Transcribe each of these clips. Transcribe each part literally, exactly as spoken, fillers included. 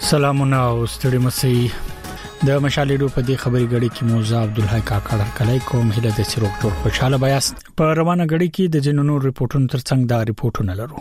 سلامونه او ستړي مسي د مشالېډو په دې خبري غړي کې موزه عبدالحی کاکړ کلای کوم هله د سروک ټول خوشاله بیاست په روانه غړي کې د جنونو ریپورتونو ترڅنګ دا ریپورتونه لرو.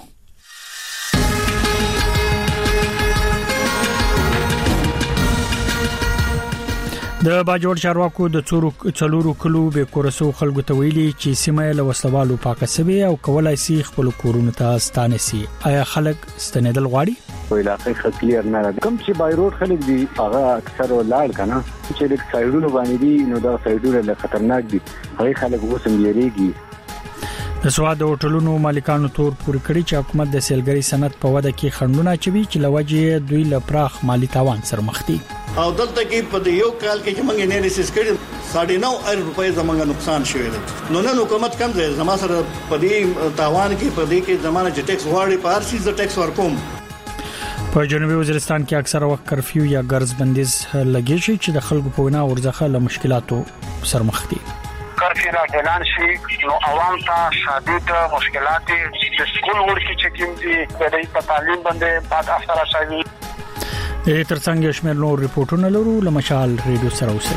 د باجوړ چارواکو د څورو څلورو کلو به کورسو خلکو ته ویلي چې سیمه له وسلوالو پاکه سوي او کولای سي خپل کورونه ته ستانه سي. آیا خلک ستنیدل غواړي؟ په علاقې خکلیر نه کوم چې بایروډ خلک دي هغه اکثر ولړ کنه چې د سایډونو باندې دي نو دا سایډونه له خطرناک دي هغه خلک وسم یریږي. د سواد هوټلونو مالکانو تور پوری کړی چې حکومت د سیلګری صنعت په وده کې خندونه چوي چې لوجه دوی لپراخ مالی تاوان سره مخ دي. او دلته کې په یو کال کې چې موږ انالیسس کړی ساڑھے نو ارب روپۍ زمونږ نقصان شوی دی. نو نن حکومت کم ځای زما سره په دې تاوان کې په دې کې زمانه چې ټیکس واړي په هر شي ز ټیکس ورکوم. په جنوبي وزیرستان کې اکثره وخت کرفیو یا ګرځ بندیز لګیږي چې د خلکو په وینا ورځخه له مشکلاتو سره مخ دي. کرفیو را اعلان شي نو عوام ته شدید مشکلات د سکول ورکی چې کوم دي د په تعلیم باندې پات اثر شوی. د ترڅنګ شمیر نور ریپورتونه لرو لمشال ریډیو سره اوسئ.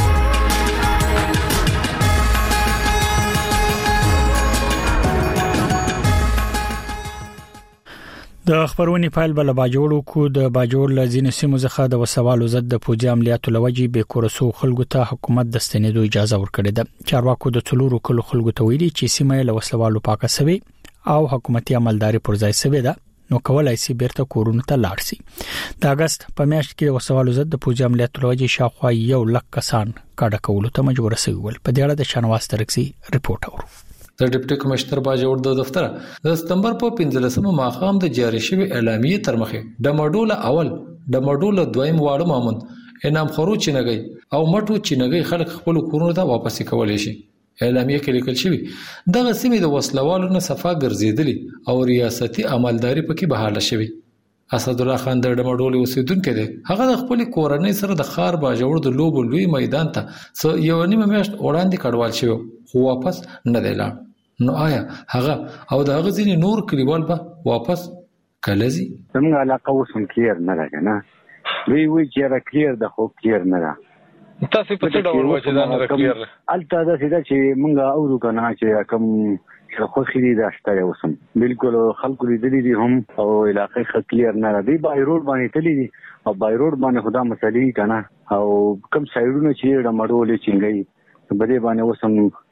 د خبرونې فایل بل باجوړو کو د باجوړ لزین سیمو څخه د وسوالو زد د فوجي عملیاتو لوجي به کورسو خلکو ته حکومت د ستنېدو اجازه ورکړه ده. چارواکو د څلورو کلو خلکو ته ویلي چې سیمه له وسوالو پاکه سوي او حکومتي عملداري پر ځای سوي ده نو کولای شي بیرته کورونه ته لاړ شي. د اگست په میاشت کې وسوالو زد د فوجي عملیاتو لوجي شاوخوا یو لک کسان کاډه کولو ته مجبور شوي ول. په دې اړه د شنواز ترکسي ریپورت اورو. د ډیپټي کمشنر باجوړ د دفتر د سپتمبر په پنځلسمه ماښام د جاری شوی اعلامیه تر مخه د ماډول اول د ماډول دویم واړه مامون انعام خورو چینګي او مټو چینګي خلک خپل کورونو ته واپس کولای شي. اعلامیه کې لیکل شوی دغه سیمې د وسلوالو نه صفه ګرځیدلی او ریاستي عملداري پکې بحاله شوی. اسد الله خان د ماډول اوسیدونکو دی. هغه د خپل کورنۍ سره د خار باجوړ د لوبو لوی میدان ته یو نیمه میاشت وړاندې کډوال شوی خو واپس نه دی لاړ. نو آیا هغه او د هغه ځینې نور کلیوال به واپس کلهزي؟ زموږ علاقه وسم کلیر نه ده کنه وی وی چې را کلیر د خو کلیر نه ده. تاسو په څه ډول وځي دا نه کلیر الته دا سیده چې موږ اورو کنه چې کوم خو خېری داشته وسم بالکل خلکو لیدلې دي هم او علاقه خکلیر نه ده. دی بایروډ باندې تللی دي او بایروډ باندې خدا مسلې کنه او کم سایډونه چې د مړولې چنګي بده باندې وسم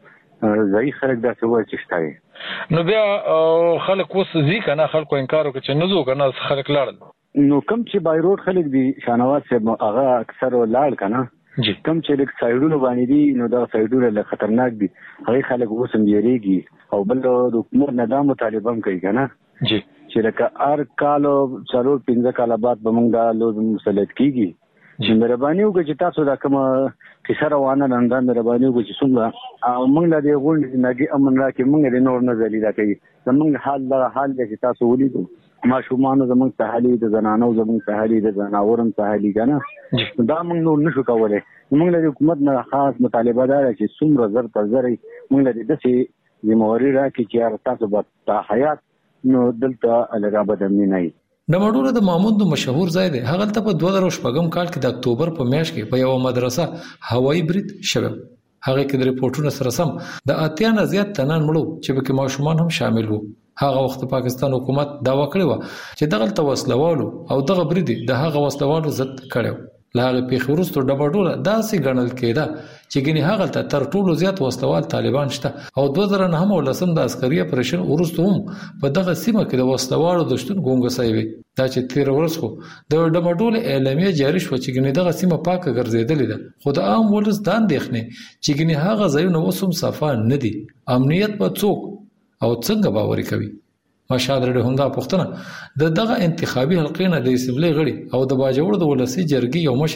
زای خلک دا څه وایي چې شته. نو بیا خلک وس زی کنه خلکو انکار وکړي چې نزو کنه خلک لاړل. نو کم چې بایروډ خلک دي شانواز صاحب هغه اکثر لاړ کنه کم چې لیک سایډونو باندې دي نو دا سایډونه له خطرناک دي هغه خلک وسم یریږي او بل د حکومت نظام مطالبه کوي کنه جی چې لکه ار کالو څلور پنځه کال بعد به موږ دا لوز مسلط کیږي چې مهرباني وکړئ چې تاسو دا کوم کیسه روانه نن مهرباني وکړئ چې څنګه او موږ له دې غونډې نګي امن راکې موږ د نور نه زلی راکې زموږ حال دا حال چې تاسو ولیدو ما شومان زموږ سهالي د زنانو زموږ سهالي د زناورم سهالي کنه دا موږ نور نشو کولای. موږ له حکومت نه خاص مطالبه ده چې څومره زر پر زر موږ له دې څه ذمہواری راکې چې تاسو به تا حیات نو دلته الګا بدمنی نه. د ماډول د مامون د مشهور ځای دی. هغه ته په دوه زره شپږم کال کې د اکتوبر په میاشت کې په یو مدرسه هوایي برید شوه. هغه کې د ریپورتونو سره سم د اتیا نه زیات تنان مړو چې پکې ماشومان هم شامل وو. هغه وخت پاکستان حکومت داوا کړی و چې دغه توسلوالو او دغه برید د هغه وسلوالو ضد کړو. لاغه پیښ ورستو د ماډول داسې ګڼل کېده چې ګنې هغه ته تر ټولو زیات وسلوال طالبان شته او دوه زره نه هم ولسم د عسکري اپریشن ورستو هم په دغه سیمه کې د وسلوالو د شتون ګونګسای وي. دا چې تیر ورځ خو د ماډول اعلامیه جاری شو چې ګنې دغه سیمه پاکه ګرځیدلې ده خو د عام ولس دان دیخنه چې ګنې هغه ځایونه وسوم صفه نه دي. امنیت په څوک او څنګه باور کوي؟ مشهد رډه هندا پښتنه د دغه انتخابي حلقې نه د اسمبلی غړي او د باجوړ د ولسی جرګې یو مشر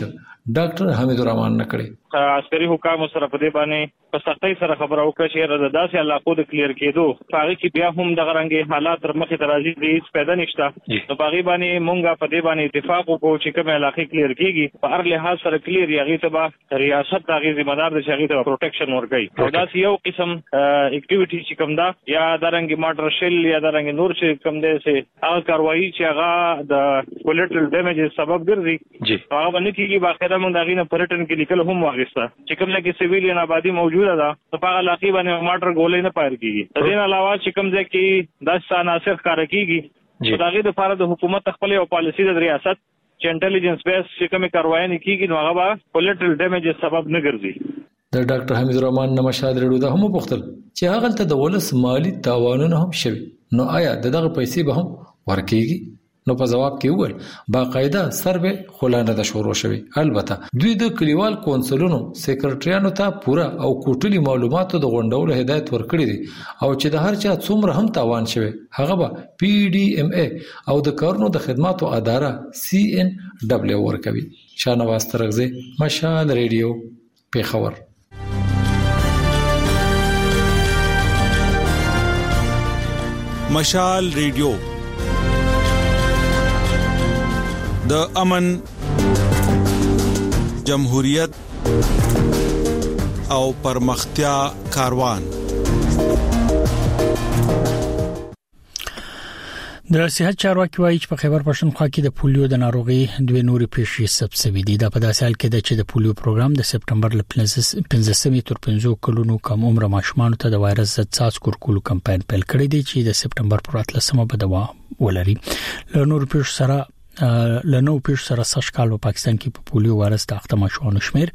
ډاکټر حمید الرحمن نکړي. عسکري حکام سره په دې باندې په سختۍ سره خبره وکړه چې رضا داسې علاقو د کلیر کېدو هغه کې بیا هم د غرنګي حالات تر مخې ته راځي د پیدا نشته نو باغی باندې مونږه په دې باندې اتفاق وکړو چې کوم علاقې کلیر کیږي په هر لحاظ سره کلیر یغې ته به ریاست هغه ذمہ دار د شغې ته پروټیکشن ورکړي او دا یو قسم اکټیویټي چې کوم دا یا درنګي ماټر شل یا درنګي نور چې کوم دی سه هغه کاروایی چې هغه د کولیټرل ډیمیج سبب ګرځي هغه باندې کیږي باخره مونږ دغه نه پرټن کې لیکل هم واغسته چې کوم لکه سیویلین آبادی موجوده ده په هغه علاقې باندې ماټر ګولې نه پایر کیږي د دې علاوه چې کوم ځکه داس عناصر کار کیږي چې دغه د لپاره د حکومت خپل او پالیسی د ریاست چې انټيليجنس بیس چې کوم کاروایی نه کیږي نو هغه کولیټرل ډیمیج سبب نه ګرځي. د ډاکټر حمید الرحمن نمشاد رډو ده هم پوښتل چې هغه ته د ولس مالی تاوانونه هم شوي نو آیا دغه پیسې به هم ورکیږي؟ نو په جواب کې وویل باقاعده سروې خلانه د شروع شوی. البته دوی د کلیوال کونسلونو سیکریټریانو ته پورا او کوټلي معلوماتو د غونډولو هدایت ورکړي دي او چې د هر چا څومره هم تاوان شوی هغه به پی ډی ایم ای او د کارونو د خدماتو اداره سی ان ډبلیو ورکوي. شاهنواز ترغزی، مشال ریډیو، پیښور. مشال ریډیو د امن، جمهوریت او پرمختیا کاروان. د صحت چارواکي وایي چې په خیبر پښتونخوا کې د پولیو د ناروغي دوه نورې پیښې ثبت شوې دي. دا په داسې حال کې ده چې د پولیو پروګرام د سپټمبر ل پنځمې تر پنځو کلونو کم عمر ماشومانو ته د وایرس ضد څاڅکو ورکولو کمپاین پیل کړی دی چې د سپټمبر پر اتلسمه به دوام ولري. له نورو پیښو سره لنو پیښ سره سږ کال په پاکستان کې په پولیو وایرس د اخته ماشومانو شمیر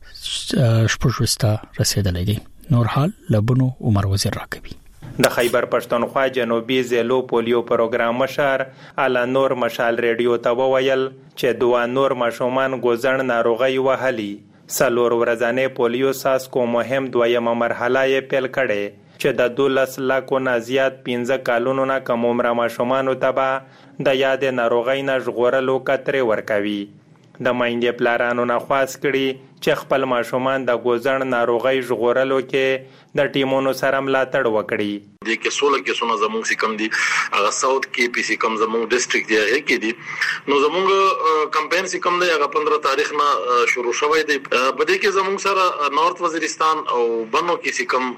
شپږ رسیدلی دی. نور حال لبنو عمر وزیر راکوي. د خیبر پښتونخوا جنوبي زیلو پولیو پروګرام مشر اعلی نور مشال ریډیو ته وویل چې دوه نور ماشومان ګوزن ناروغي وهلي. سلور ورځانه پولیو ساسکو مهم دویمه مرحله یې پیل کړي چې د دولس لکو نه زیات پنځه کالونو نه کم عمر ماشومان ته د یاد ناروغۍ نه ژغورلو کترې ورکوي. د مایندې پلارانو نه خواست کړي چې خپل ماشومان د ګوزن ناروغۍ ژغورلو کې د ټیمونو سره ملاتړ وکړي. د کې سوله کې سونه زموږ سیکم دي هغه ساوث کې پی سی کم زموږ ډیسټریکټ دی هغه کې دي نو زموږ کمپاین سیکم دی هغه پندرہ تاریخ نه شروع شوی دی. په دې کې زموږ سره نارث وزیرستان او بنو کې سیکم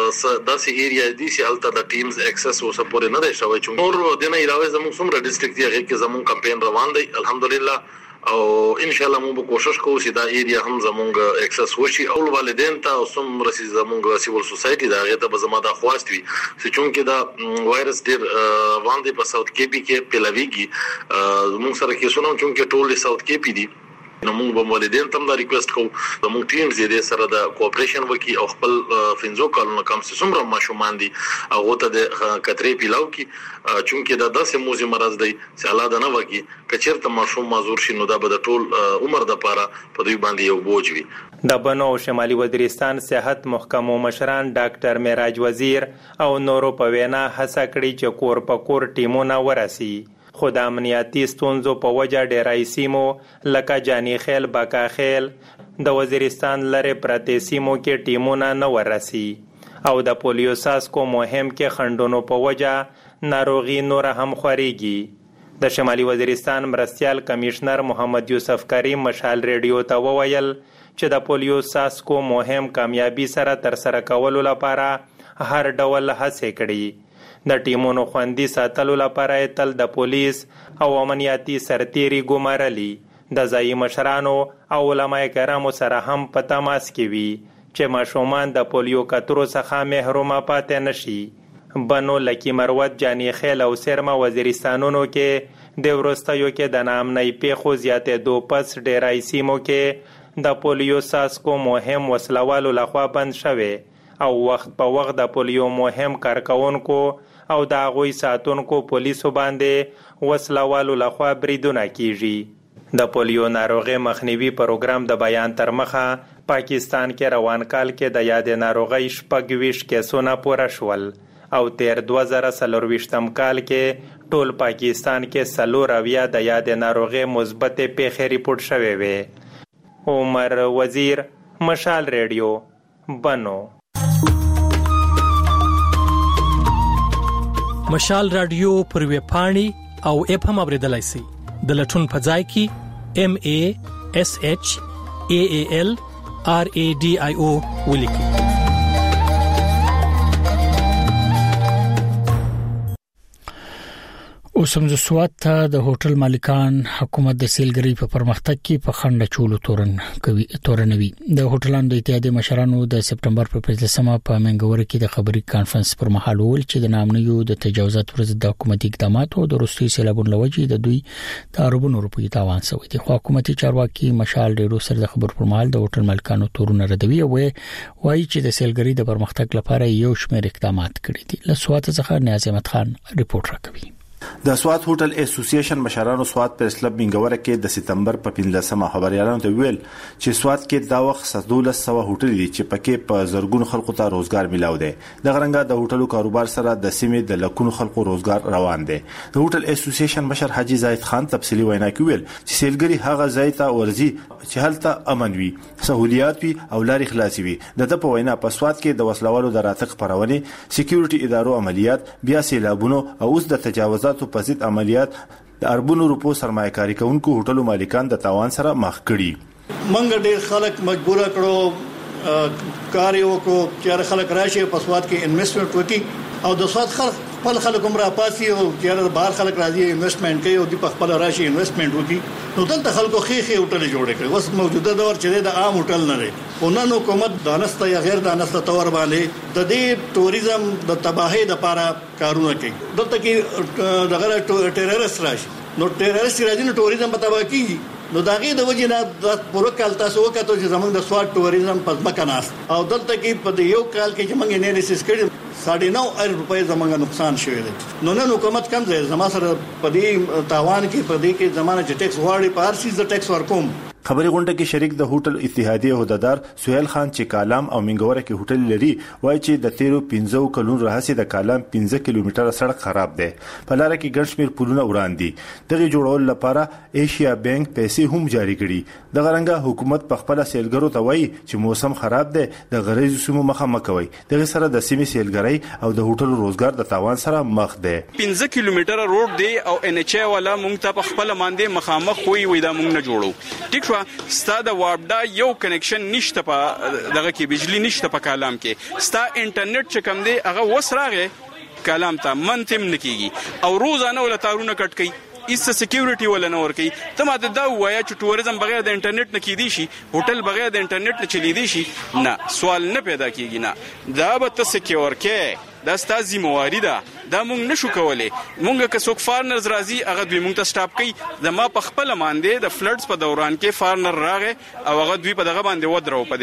داسې ایریا دي چې الته د ټیمز ایکسس او سپورټ نه دی شوی چې نور د نه علاوه زموږ څومره ډیسټریکټ دی هغه کې زموږ کمپاین روان دی الحمدلله او ان شاء الله موږ کوشش کوو چې دا ایریا هم زموږ ایکسس وشي او والدین ته او سم رسي زموږ سیول سوسايټي دا غته به زموږ د خواست وي چې چونکه دا وایرس ډیر باندې په ساوث کې پی کې پلاویږي موږ سره کې سونو چونکه ټول ساوث کې پی دي نو موږ به والدین ته دا ریکوست کوو زموږ ټیم زیاده سره د کوآپریشن وکي او خپل فینزو کارونه کوم څومره ماشومان دي هغه ته د کترې پیلاو کی چونکه دا داسې موزي مرز دی چې الله دا نه وکي کچیرته ماشوم معذور شي نو دا به د ټول عمر د پاره په دوی باندې یو بوج وي. د بنو شمالي وزیرستان صحت محکمو مشران ډاکټر معراج وزیر او نورو په وینا هڅه کړې چې کور په کور ټیمونه ورسي خو د امنیتي ستونزو په وجه ډیری سیمو لکه جانی خیل باکا خیل د وزیرستان لره پرتې سیمو کې ټیمونه نه ورسي او د پولیو ساسکو مهم کې خندونو په وجه ناروغي نور هم خوريږي. د شمالي وزیرستان مرستيال کمشنر محمد یوسف کریم مشال ریډیو ته وویل چې د پولیو ساسکو مهم کامیابی سره تر سره کولو لپاره هر ډول هڅې کړي. د ټیمونو خوندي ساتلو لپاره تل د پولیس او امنیتي سرتيري ګمارلي د ځای مشرانو او علماء کرامو سره هم په تماس کې وي چې ماشومان د پولیو کترو څخه محروم پاتې نشي. بنو لکی مروت جانی خیل او سرما وزیرستانونو کې د ورستیو کې د نامنۍ پیښو زیاتې دو پس ډیرای سیمو کې د پولیو ساسکو مهم وسلوالو لخوا بند شوه او وخت په وخت د پولیو مهم کارکونکو او د هغوی ساتونکو پولیسو باندې وسلوالو لخوا بریدونه کیږي. د پولیو ناروغي مخنیوي پروګرام د بیان تر مخه پاکستان کې روان کال کې د یاد ناروغي شپږ ویشت کیسونه پوره شول او تیر دوه زره څلرویشتم کال کې ټول پاکستان کې څلور اویا د یاد ناروغي مثبت پیښې ریپورت شوې وې. عمر وزیر، مشال ریډیو، بنو. مشال رادیو پر ویب پاڼې او اپ هم اوریدلای شئ. د لټون په ځای کې ام ا اس اچ ا ا ال ار ا ډي آی او ولیکئ. اوسم ز سواد ته د هوټل مالکان حکومت د سیلګری په پرمختګ کې په خنډ چولو تورن کوي تورنوي. د هوټلانو د اتحادیې مشرانو د سپټمبر په پنځلسمه په منګور کې د خبري کانفرنس پر مهال ویل چې د نامنیو د تجاوزات پر ضد د حکومتي اقداماتو د روسي سیلابونو لوجې د دوی د اربونو روپیو تاوان شوی دی. خو حکومتي چارواکي مشال ډیرو سره د خبر پر مهال د هوټل مالکانو تورونه ردوي او وایي چې د سیلګری د پرمختګ لپاره یو شمېر اقدامات کړي دي. له سواد څخه نیاز احمد خان ریپورت راکوي. د سواد هوټل اسوسییشن مشرانو سواد پریس کلب منګوره کې د سپتمبر په پنځلسمه خبريالانو ته ویل چې سواد کې دا وخت سدولس سو هوټل دي چې پکې په زرګونو خلکو ته روزګار ملاو دي. د غرنګا د هوټلو کاروبار سره د سیمې د لکونو خلکو روزګار روان دي. د هوټل اسوسییشن مشر حاجی زاید خان تفصیلی وینا کوي چې سیلګری هغه ځای ته ورزي چې هلته امن وي، سہولیات وي او لارې خلاصي وي. د په وینا په سواد کې د وسلوالو د راتګ پرونی، سکیورټي ادارو عملیات، بیا سیلابونو او اوس د تجاوزات په ضد عملیات د اربونو روپو سرمایه‌کاري کوونکو هوټلو مالکان د تاوان سره مخ کړي. منګ ډېر خلک مجبور کړو کار یو کو چې خلک راشي په سواد کې انویسټمنت وکړي او د سواد خلک خپل خلک هم را پاسي او چې بهر خلک راځي انویسټمنت کوي او د خپل راشي انویسټمنت وکړي. نو دلته خلکو خېخې هوټل جوړ کړي. اوس موجوده دور چې د عام هوټل نه لري ونن حکومت دانسته یا غیر دانسته تور باندې د دې ټوریزم د تباہی د لپاره کارونه کوي. دلته کې دغه ټیرریست راشي نو ټیرریست راځي نو ټوریزم په تباہ کیږي. نو داغه د وجې نه د پوره کال تاسو وکړو چې زمونږ د سواد ټوریزم په ځمکه ناس او دلته کې په یو کال کې چې موږ انالیسس کړی ساڑھے نو ارب روپے زمونږ نقصان شوی دی. نو نن حکومت کم ځای زما سره په دې تاوان کې په دې کې زمانه چې ټیکس واړي په هر څه د ټیکس ورکوم. خبري غونډه کې شریک د هوټل اتحادیې هدادار سہیل خان چې کالام او منګوره کې هوټل لري وایي چې د تیرو پنځه کلونو راهسي د کالام پنځه کیلومتره سړک خراب دی. په لار کې ګڼ شمېر پلونه وران دي. دغه جوړول لپاره ایشیا بانک پیسې هم جاری کړي. د غرنګا حکومت په خپل سیلګرو ته وایي چې موسم خراب دی، د غریزو سیمو مخه مکوي. دغه سره د سیمې سیلګرۍ او د هوټل روزګار د تاوان سره مخ دی. پنځه کیلومتره روډ دی او ان ایچ ای والا مونږ ته په خپل باندې مخامخ وي وي دا مونږ نه جوړو. ټیک ستا د وابډا یو کنیکشن نشته په دغه کې بجلی نشته په کالام کې. ستا انټرنیټ چې کم دی هغه وسراغه کالام ته منتم نکېږي او روزانه ول تارونه کټ کوي. ایس سکیورټي ولا نه ور کوي. ته ماته دا وایا چې ټوریزم بغیر د انټرنیټ نه کیدی شي، هوټل بغیر د انټرنیټ نه چلیدي شي؟ نه، سوال نه پیدا کیږي. نه دا به ته سکیور کې دا ستاسو ذمہواری ده. دا مونږ نشو کولای. مونږ که څوک فارنرز راځي هغه دوی مونږ ته سټاپ کوي. د ما په خپل باندې د فلډز په دوران کې فارنر راغې او هغه دوی په دغه باندې ودرو په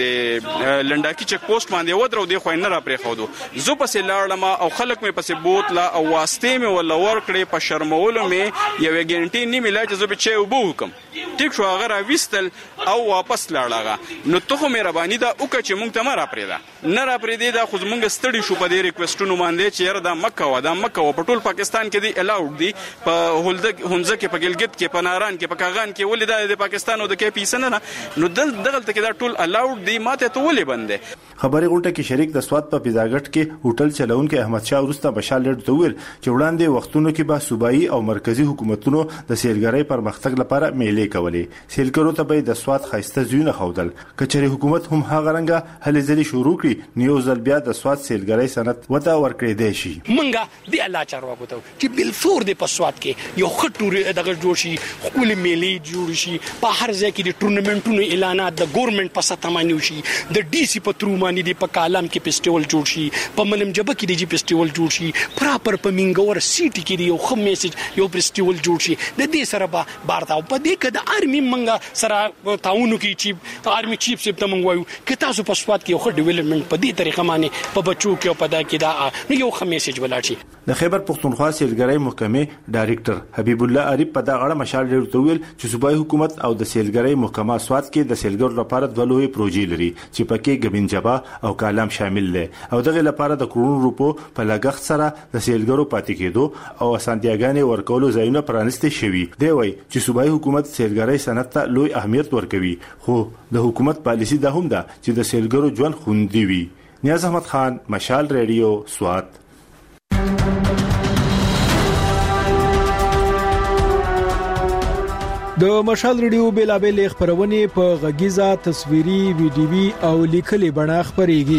د لنډاکی چک پوسټ باندې ودرو دی خو نه را پرې خو دو زه پسې لاړم او خلک مې پسې بوتلا او واسطې مې ولا ور کړې په شرمولو مې یو غنټې نیمه لا چې زه به چي وبو حکم ټیک شو هغه را وستل او واپس لاړه. نو ته خو مهرباني دا وکړه چې مونږ ته ما را پرې دا نه را پرې دی دا خو مونږ ستړي شو په دې ریکوېسټونو باندې چې یاره دا مکه و دا مکه و په ټول پاکستان کې دی الاود دی په هولده هونځه کې په ګلګت کې په ناران کې په کاغان کې ولې د پاکستان او د کې پیسه نه نو دل دغه ته کې دا ټول الاود دی ماته ته ولې بندې. خبري غونډه کې شریک د سواد په پیزاګټ کې هوټل چلونکو احمد شاه ورسته بشال لړ ته ویل چې وړاندې وختونو کې به صوبایي او مرکزی حکومتونو د سیلګرۍ پر مختګ لپاره میلې کولې. سیلګرو ته به د سواد خاصه زیونه خودل کچري حکومت هم هغه رنګه هلې ځلې شروع کړي نیو ځل بیا د سواد سیلګرۍ سند وته ورکړې دی شي. منګه دی الله چارواکو ته چې بلفور د پسواد کې یو خټوري دغه جوړ شي، خپل میلې جوړ شي، په هر ځای کې د ټورنمنټونو اعلانات د ګورنمنت په ساته باندې شي، د ډي سي په ترو باندې د په کالام کې فیسټیوال جوړ شي، په ملم جبه کې د فیسټیوال جوړ شي، پراپر په منګور سیټي کې یو خم میسج یو فیسټیوال جوړ شي. د دې سره به بارتا په دې کې د ارمي منګه سره تاونو کې چیف ارمي چیف سپ ته منغوي کې تاسو په سواد کې یو ډیولپمنٹ په دې طریقه باندې په بچو کې او په دا کې دا یو خم میسج ولاړ شي. د خیبر پختونخوا سیلګرۍ محکمې ډایریکټر حبیب الله عریب په دا اړه مشال ډیر تویل چې صوبایي حکومت او د سیلګرۍ محکمه سواد کې د سیلګر لپاره د لوی پروژې لري چې پکې ګبین جبا او کالام شامل دي او دغه لپاره د کروڑونو روپو په لګښت سره د سیلګرو پاتې کېدو او اسانتیاګانې ورکولو ځایونه پرانستې شوي دی. وایي چې صوبایي حکومت سیلګرۍ سیلګرۍ صنعت ته لوی اهمیت ورکوي، خو د حکومت پالیسی دا هم ده چې د سیلګرو ژوند خوندي وي. نیاز احمد خان، مشال ریډیو، سوات. د مشال ریډیو بیلابل خبرونه په غږیزه، تصویري، ویډیوي او لیکلي بڼه خبريږي.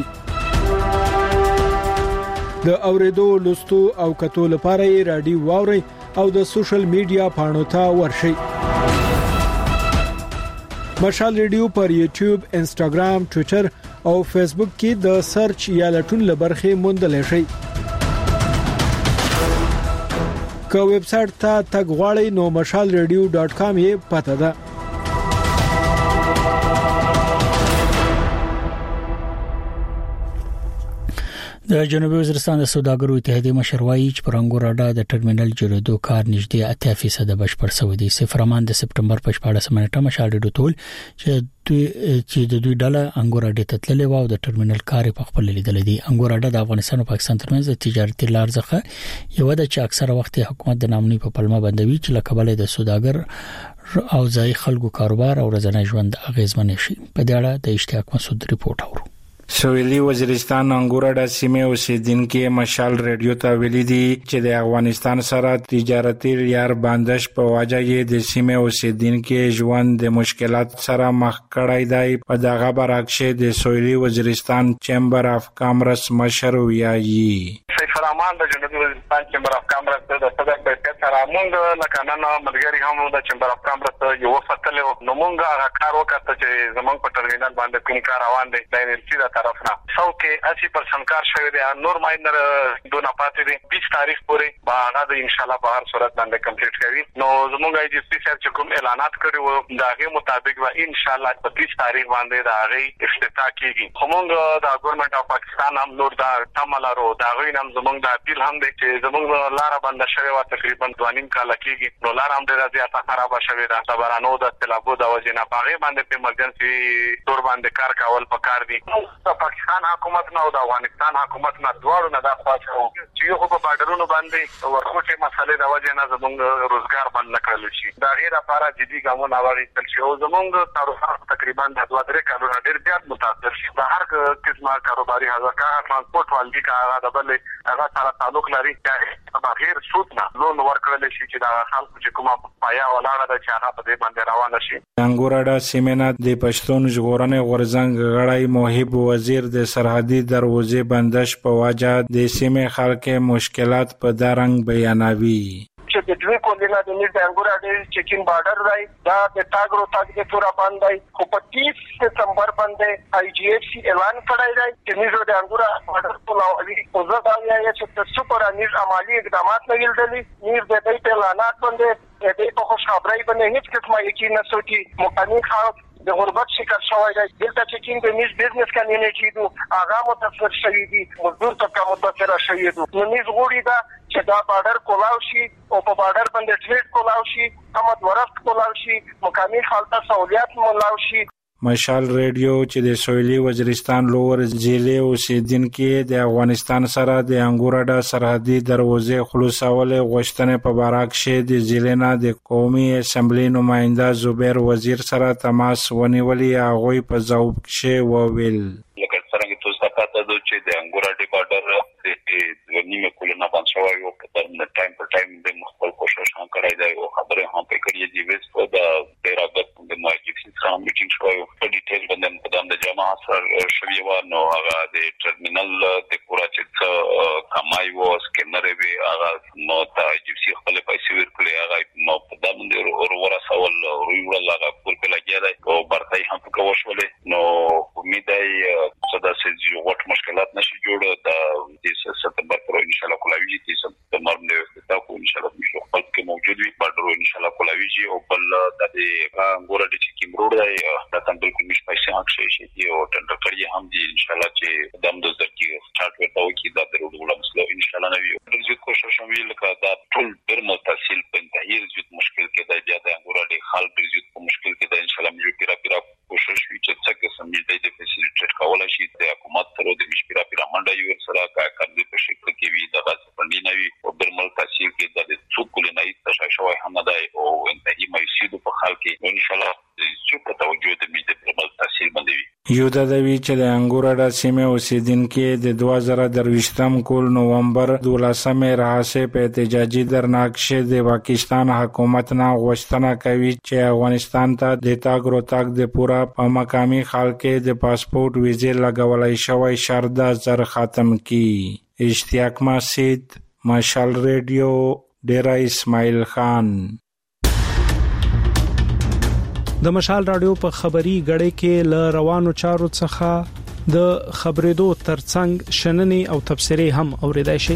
د اوریدو، لوستو او کتو لپاره یې رادیو واوري او د سوشل میډیا پاڼو ته ورشئ. مشال ریډیو پر یوټیوب، انسټاګرام، ټوئیټر او فیسبوک کې د سرچ یا لټون لبرخه موندل شي. که ویب سټ ته تګ غواړئ نو مشال ریډیو ډاٹ کام یې پته ده. د جنوبي وزیرستان د سوداګرو اتحادیې مشر وایي چې پر انګور اډه د ټرمینل جوړېدو کار نږدې اتیا فیصد بشپړ شوی دی. سفرمان د سپټمبر په شپاړسمه نیټه مشال ریډیو ټول چې دوی چې د دوی ډله انګور اډه ته تللې و او د ټرمینل کار په خپل لیدل دي. انګور اډه د افغانستان او پاکستان ترمنځ د تجارتي لار څخه یو د چې اکثره وخت حکومت د نامنوي په پلمه بندوي چې لکه بل د سوداګر او ځای خلکو کاروبار او ورځنی ژوند اغیزمن شي. په دې اړه د اشتیاق مسعود ریپورت اورو. سویلی وزیرستان انګورډا سیمه اوسیدونکو مشال ریډیو ته ویلي دي چې د افغانستان سره تجارتي یار بندش په وجه یې د سیمه اوسیدونکو ژوند د مشکلات سره مخ کړی دی. په دغه برعکس د سویلی وزیرستان چیمبر اف کامرس مشر ویایي سفرمان د جنوبي وزیرستان چیمبر اف کامرس د صدق په سره مونږ لکه نن ملګری هم د چیمبر اف کامرس یو فتلو نو مونږ هغه کار وکړ چې زمونږ په ټرمینل باندې کوم کار روان دی د انرژي طرفنا سو کې اسی پرسنټ کار شوی دی. نور ماینر دونه پاتې دي بیس تاریخ پورې با هغه ان شاء الله په هر صورت باندې کمپلیټ کوي. نو زموږ ای جی پی سر چې کوم اعلانات کړي وو دا هغه مطابق و ان شاء الله په بیس تاریخ باندې دا هغه افتتاح کیږي. همغه د ګورنمنت اف پاکستان هم نور دا تملارو دا غوین هم زموږ د اپیل هم دی چې زموږ لار باندې شوی و تقریبا دوانیم کال کېږي. نو لار هم ډیره زیاته خراب شوی دا صبرانو د تلابو د وجنه باغې باندې په ایمرجنسي تور باندې کار کول پکار دي. پاکستان حکومت نه او د افغانستان حکومت نه دواړو نه دا خواڅو چې یو په بارډرونو باندې ورخوټه مسلې د وجه نه زموږ روزګار بند نکړل شي. دا غیر لپاره جدي ګامونه واخیستل شي او زموږ کاروبار تقریبا د دوه درې کلونو ډیر زیات متاثر شي. د هر قسمه کاروباري حرکت ترانسپورت والدي کا هغه د بل هغه سره تعلق لري چې بغیر سود نه لون ورکړل شي چې دا خلکو چې کومه پایا ولاړه د چاره په دې باندې روانه شي. انګورډا سیمه د پښتون ژغورنې غورځنګ غړی موهب وزیر د سرحدي دروازې بندش په وجه د سیمه خلک مشکلات په دارنګ بیانوي. چې د دوی کوندینه د نیز د انګورډا چیکین بارډر دی دا د تاګرو تاګ د پورا باندې خو په تیس سپتمبر باندې آی جی ایف سی اعلان کړی دی چې نیز د انګورډا بارډر په لاوالي او زه دا وایم چې د سپورا نیز عملی اقدامات نه ویلدلي نیز د دې اعلانات باندې د دې په خوشخبری باندې هیڅ قسمه یقین نه سوتي مقامی خلک د غربت شکار شوی دی. دلته چې کوم د نیز بزنس کمیونټي دو هغه متاثر شوی دي مزدور طبقه متاثر شوی دي. نو نیز غوړي دا چې دا بارډر کولاو شي او په بارډر باندې ټریډ کولاو شي امد ورث کولاو شي مقامی خلک سہولیات مولاو شي. مشال ریډیو چې د سویلی وزیرستان لور ضلع اوسیدونکو د افغانستان سره د انګورډا سرحدي دروازې خلاصول غوښتنې په برعکس د ضلع نه د قومي اسمبلی نماینده زبیر وزیر سره تماس ونیولي. هغه په ځواب کې وویل لکه څنګه تاسو ته پته ده چې د انګورډا بارډر د نیمه کولونه باندې شوی او په تر ټایم په ټایم د مخبل کوشش هم کړی دی او خبره هم پکړې دي وسو د ډیرابت د ماجیکس سره میټینګ شوی په ډیټیل باندې په دامن د جماعت سره شوی و نو هغه د ټرمینل د پورا چې کمای و سکینر وی هغه نو ته چې خپل پیسې ورکړي هغه نو په دامن د ورور سوال ویول هغه په کله کې دی او برتای هم په کوښولې نو امید دی صدا سي وټ مشکلات نشي جوړ د سپتمبر پر ان شاء الله کولاوی دي سپتمبر د تاسو ان شاء الله مشو خپل کې موجود وي بارډر ان شاء الله کولاوی جی او بل د انګورډا چې کیم روډ دی دا تم بالکل مش پیسې حق شي شي او ټندر کړی هم دي ان شاء الله چې دم د ځکه سٹارټ ورته وکي دا د روډ ولا مسله ان شاء الله نوي د زیات کوشش هم ویل کا دا ټول پر متصل په انتهایی زیات مشکل کې دا بیا د انګورډا خال پر زیات مشکل کې دا ان شاء الله مې پیرا پیرا کوشش وی چې څنګه سمې د فیسیلیټیټ کول شي د حکومت سره د مش پیرا پیرا منډه یو سره کا کړی په شکل کې وی د غاز پندې نوي او برمل تاثیر کې د څوک له نه ایست شوی هم نه دی او انتهایی مې سیدو په حال کې ان یو د دوی چې د انګورډا سیمه اوسیدونکو د دوه زره درویشتم کول نومبر دولسمه راهسه په احتجاجي درناکشه د پاکستان حکومت نه غوښتنه کوي چې افغانستان ته د تاګ رو تاګ د پورا په مقامي خلک د پاسپورت ویزه لګولای شوی شرط زر ختم کی. اشتیاق مسید، مشال ریډیو، ډیرا اسماعیل خان. د مشال رادیو په خبري غړې کې ل روانو چارو څخه د خبرېدو ترڅنګ شننې او تبصرې هم اوریدای شي.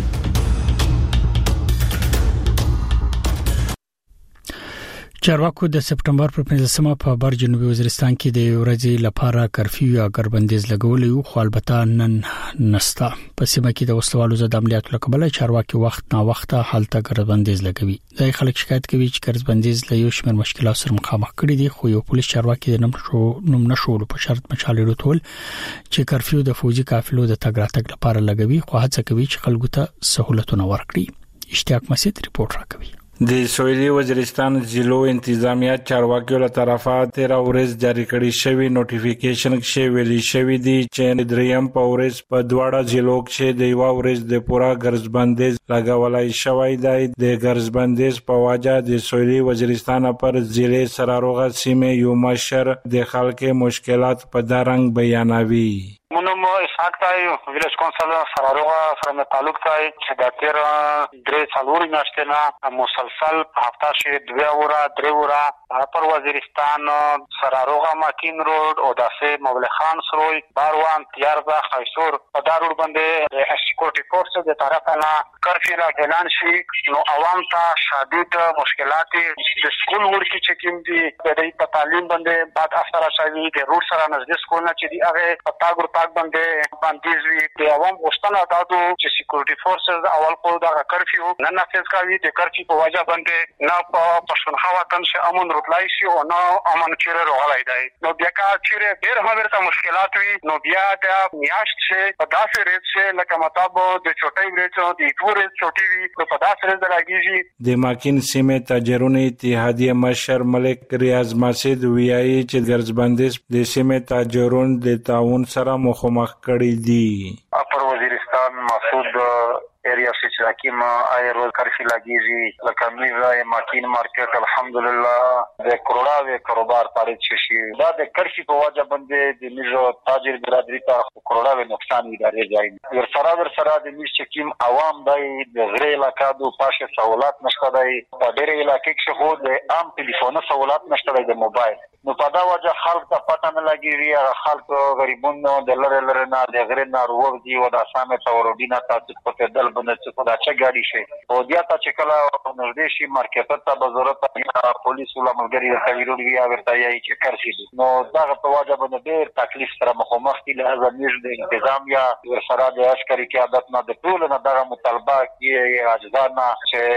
چارواکو د سپټمبر پر پنځمه په بر جنوبي وزیرستان کې د ورځې لپاره کرفیو یا ګربندیز لګولې او خو البته نن نستا. په سیمه کې د وسوالو زد عملیاتو لکبل چارواکي وخت نا وخت حالت ګربندیز لګوي. ځای خلک شکایت کوي چې ګربندیز له یو شمېر مشکلات سره مخامخ کړي دي، خو یو پولیس چارواکي د نوم شو نوم نشو په شرط مچالې ټول چې کرفیو د فوجي قافلو د تګ راتګ لپاره لګوي، خو هڅه کوي چې خلکو ته سہولتونه ورکړي. اشتیاق مسید ریپورت راکوي. د سویلي وزیرستان ضلعو انتظامیه چارواکیو له طرفه تیرا ورځ جاری کړي شوی نوټیفیکیشن کې ویلي شوی دی چې دریم په ورځ په دواړه ضلعو کې د یو ورځ د پورا ګرځبندیز لګولای شوی دی. د ګرځبندیز په وجه د سویلي وزیرستان پر ضلع سراروغه سیمه یو مشر د خلکو مشکلات په دارنګ بیانوي. منم اسحاق تای ویلیج کونسل سراروغه سره تعلق تای چې د تیر درې څلوري میاشتې نه مسلسل په هفته کې دوه ورا درې ورا پر وزیرستان سراروغه ماکین روډ او داسې مولا خان سروي باروان تیارزا خیسور په دارو باندې د سکیورټي فورس د طرفه نه کرفیو اعلان شي، نو عوام ته شدید مشکلات د سکول ورکی چې کوم دي د دې په تعلیم باندې بعد اثر شوی د روډ سره نږدې سکول نه چې دی هغه په تاګ پاک باندې باندې وی د عوام غوښتنه دادو چې سکیورټي فورسز اول کو دا کرفیو نه نافذ کوي. د کرفیو په وجه باندې نه په پښتونخوا وطن شي امن راتلای شي او نه امن چیرې راغلی دی. نو بیا کا چیرې ډېر هغه مشکلات وي، نو بیا د میاشت شي په داسې ریت شي لکه مطلب د چوټي ریت د ټور چوټي وي نو په داسې ریت راګیږي. د ماکین سیمه تاجرونو اتحادیه مشر ملک ریاض مسید ویایي چې ګرځبندیز د سیمه تاجرونو د تعاون سره مخامخ کړي دي. پر وزیرستان مسعود ایریا چې حکیم ایر کرفی لګیږي لکه میزه ماکین مارکیټ الحمدلله د کروڑاوي کاروبار تاریخ شي. دا د کرفی په وجه باندې د میزه تاجر برادری ته کروڑاوي نقصان ادارې ځای ور سره ور سره د میز حکیم عوام دای د غیر علاقې د پاشه سہولت نشته دی. په ډېر علاقې کې خو د عام ټلیفون سہولت نشته دی د موبایل، نو په دا وجه خلک ته پته نه لګیږي. خلک غریبونو د لره لره نه د غیر نارور دی او د اسامه تورودینه تاسو په دل باندې څه خدا چې ګاډي شي او بیا ته چې کله نږدې شي مارکیټ ته به ضرورت پولیس ولا ملګری د تغیرولوي یا ورته یې چې کرسي نو دا په واجب باندې ډېر تکلیف سره مخامخ دي. لهدا موږ د انتظام یا سره د عسکري قیادت نه د ټول نه دغه مطالبه کې اجزانا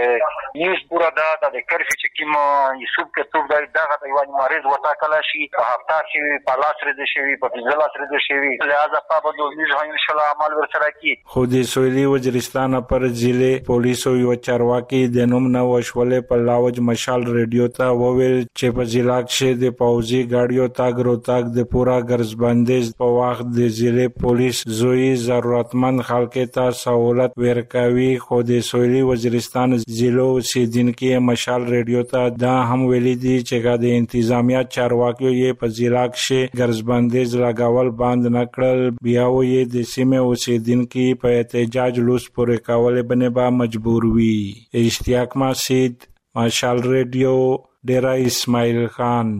چې موږ پورا دا د کرسي چې کوم یوسف کې څوک دا دغه ایوان مریض وتا کله شي په هفته کې په لاس رده شي په پنځه لاس رده شي لہذا په بده موږ ان شاء الله عمل ورسره کی. خو د سویلي وزیرستان پر ضلع پولیسو یو چارواکي د نوم نه وشولې په لاوج مشال ریډیو ته وویل چې په ضلع کې د پوځي گاډیو تاګ رو تاګ د پورا ګرځبندیز په وخت د ضلع پولیس زوی ضرورتمند خلکو ته سہولت ورکوي. خو د سویلي وزیرستان ضلع اوسیدونکو مشال ریډیو ته دا هم ویلي دي چې د انتظامیه چارواکیو یې په ضلع کې ګرځبندیز لګول بند نه کړل، بیا یې د سیمه اوسیدونکو په احتجاج لوس پورې کولې باندې به مجبور وي. اشتیاق مسید، مشال ریډیو، ډیرا اسماعیل خان.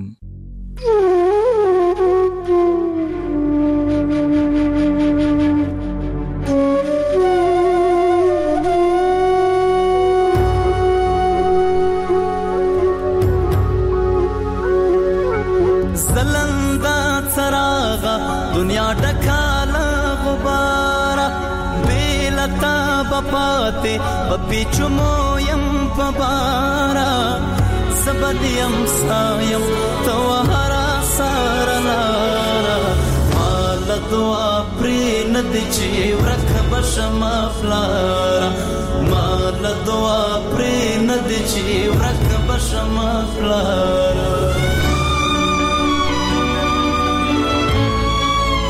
زلندا څراغ دنیا ډکاله غبار بیلتا بپاتے بپیچمو یم پبارا زبدیم سایم توہرا سارنارا مالا دعا پری ندچی ورک بشم افلارا مالا دعا پری ندچی ورک بشم افلارا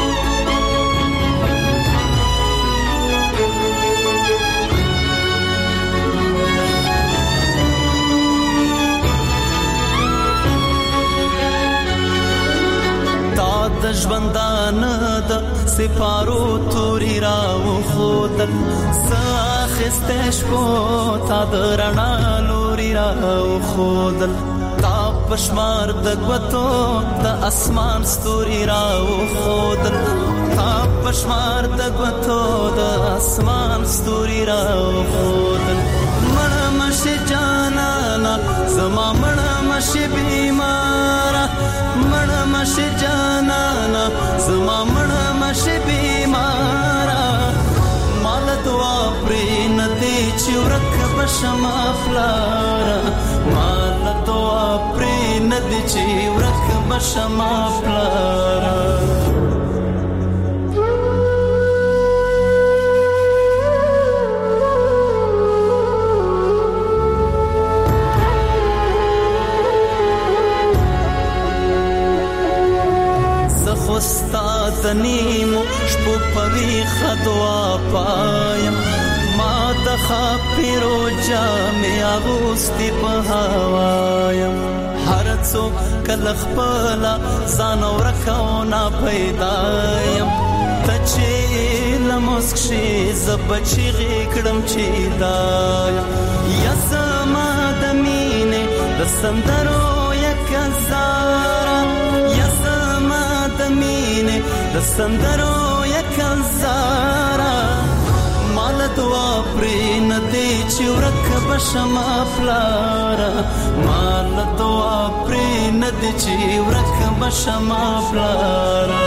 خاندان د سپارو توري راو خودل ساخستش کو تا درنا لوري راو خودل تا پشمار د غوتو د اسمان ستوري راو خودل تا پشمار د غوتو د اسمان ستوري راو خودل مړ مش جانانا زما مړ مش بیمارا مړ مش جانانا زما مړ مش بیمارا مال دعا پرې ندی چې ورک بشما فلارا مال دعا پرې ندی چې ورک بشما فلارا استاد نیمو شپو پوی خدوا پایم ما د خاپیرو جامې اغوستي په هوایم هر څوک کله خپل ځان ورکاو نه پیدایم ته چې لمسک شي زبچی غکړم چې دایم یا زما د مینې د سندرو یک زارا یا د سندرو یک زارا مال دعا پرې ندی چې ورک بشما فلارا مال دعا پرې ندی چې ورک بشما فلارا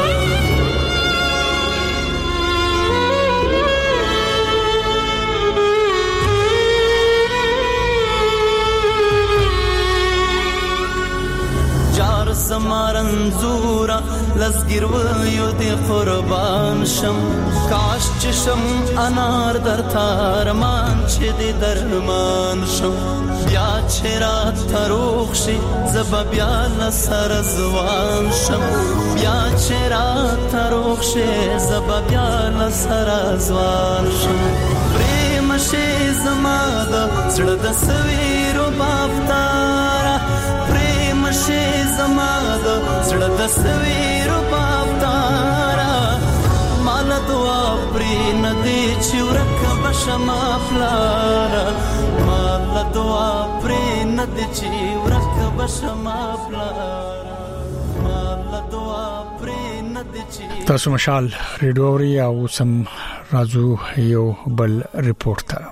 زمارن زورا لزګر ویو دی قربان شم کاش چشم انار در تارمان چې دی درمان شم بیا چې رات تروخ شي زب بیا لسر زوان شم بیا چې رات تروخ شي زب بیا لسر زوان شم پریم شي زما د زړه د سویرو بافتارا پریم شي زما د زړه د سویرو بافتارا مال دعا پرې ندی چې ورک بشما فلارا مال دعا پرې ندی چې ورک بشما فلارا مال دعا پرې ندی چې تاسو مشال ریډیو او سم راځو یو بل ریپورت ته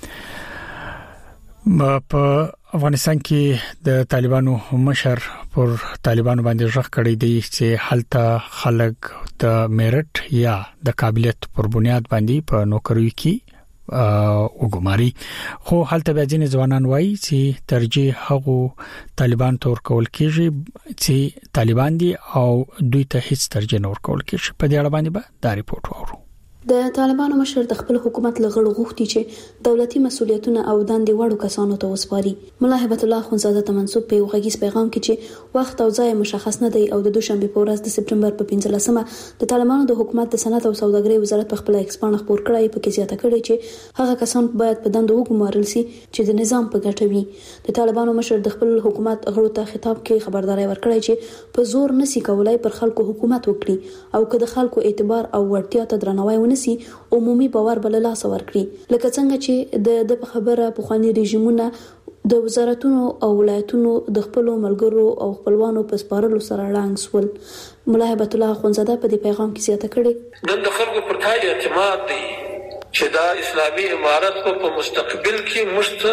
په افغانستان کې د طالبانو مشر پر طالبانو باندې ژغ کړی دی چې حالته خلک د میرټ یا د قابلیت پر بنیاد باندې په نوکری کې وګماري خو حالته به ځینې ځوانان وایي چې ترجیح هغه طالبان تور کول کېږي چې طالبان دي او دوی ته هیڅ ترجیح نه ورکول کېږي په دې اړه باندې به دا ریپورت وورو د طالبانو مشر د خپل حکومت لغړو غوښتي چې دولتي مسولیتونه او دندې وړو کسانو ته وسپاري. مولا هبت الله خونزاده ته منسوب په غږیز پیغام کې چې وخت او ځای مشخص نه دی او د دوشنبه په ورځ د سپټمبر په پنځلسمه د طالبانو د حکومت د صنعت او سوداګرۍ وزارت په خپل ایکسپان خبر کړی په کې زیاته کړی چې هغه کسان باید په دندو وګمارل شي چې د نظام په ګټه وي. د طالبانو مشر د خپل حکومت غړو ته خطاب کې خبرداري ورکړی چې په زور نسی کولای پر خلکو حکومت وکړي او که د خلکو اعتبار او وړتیا ته درناوی ونسی عمومي باور بل لاس ورکړي لکه څنګه چې د د خبره په خواني رژیمونه د وزارتونو او ولایتونو د خپل ملګرو او خپلوانو په سپارلو سره لاندې سول. مولا هبت الله خونزاده په دې پیغام کې زیاته کړي د خلکو پر تای اعتماد دی چې دا اسلامي امارت په مستقبل کې مست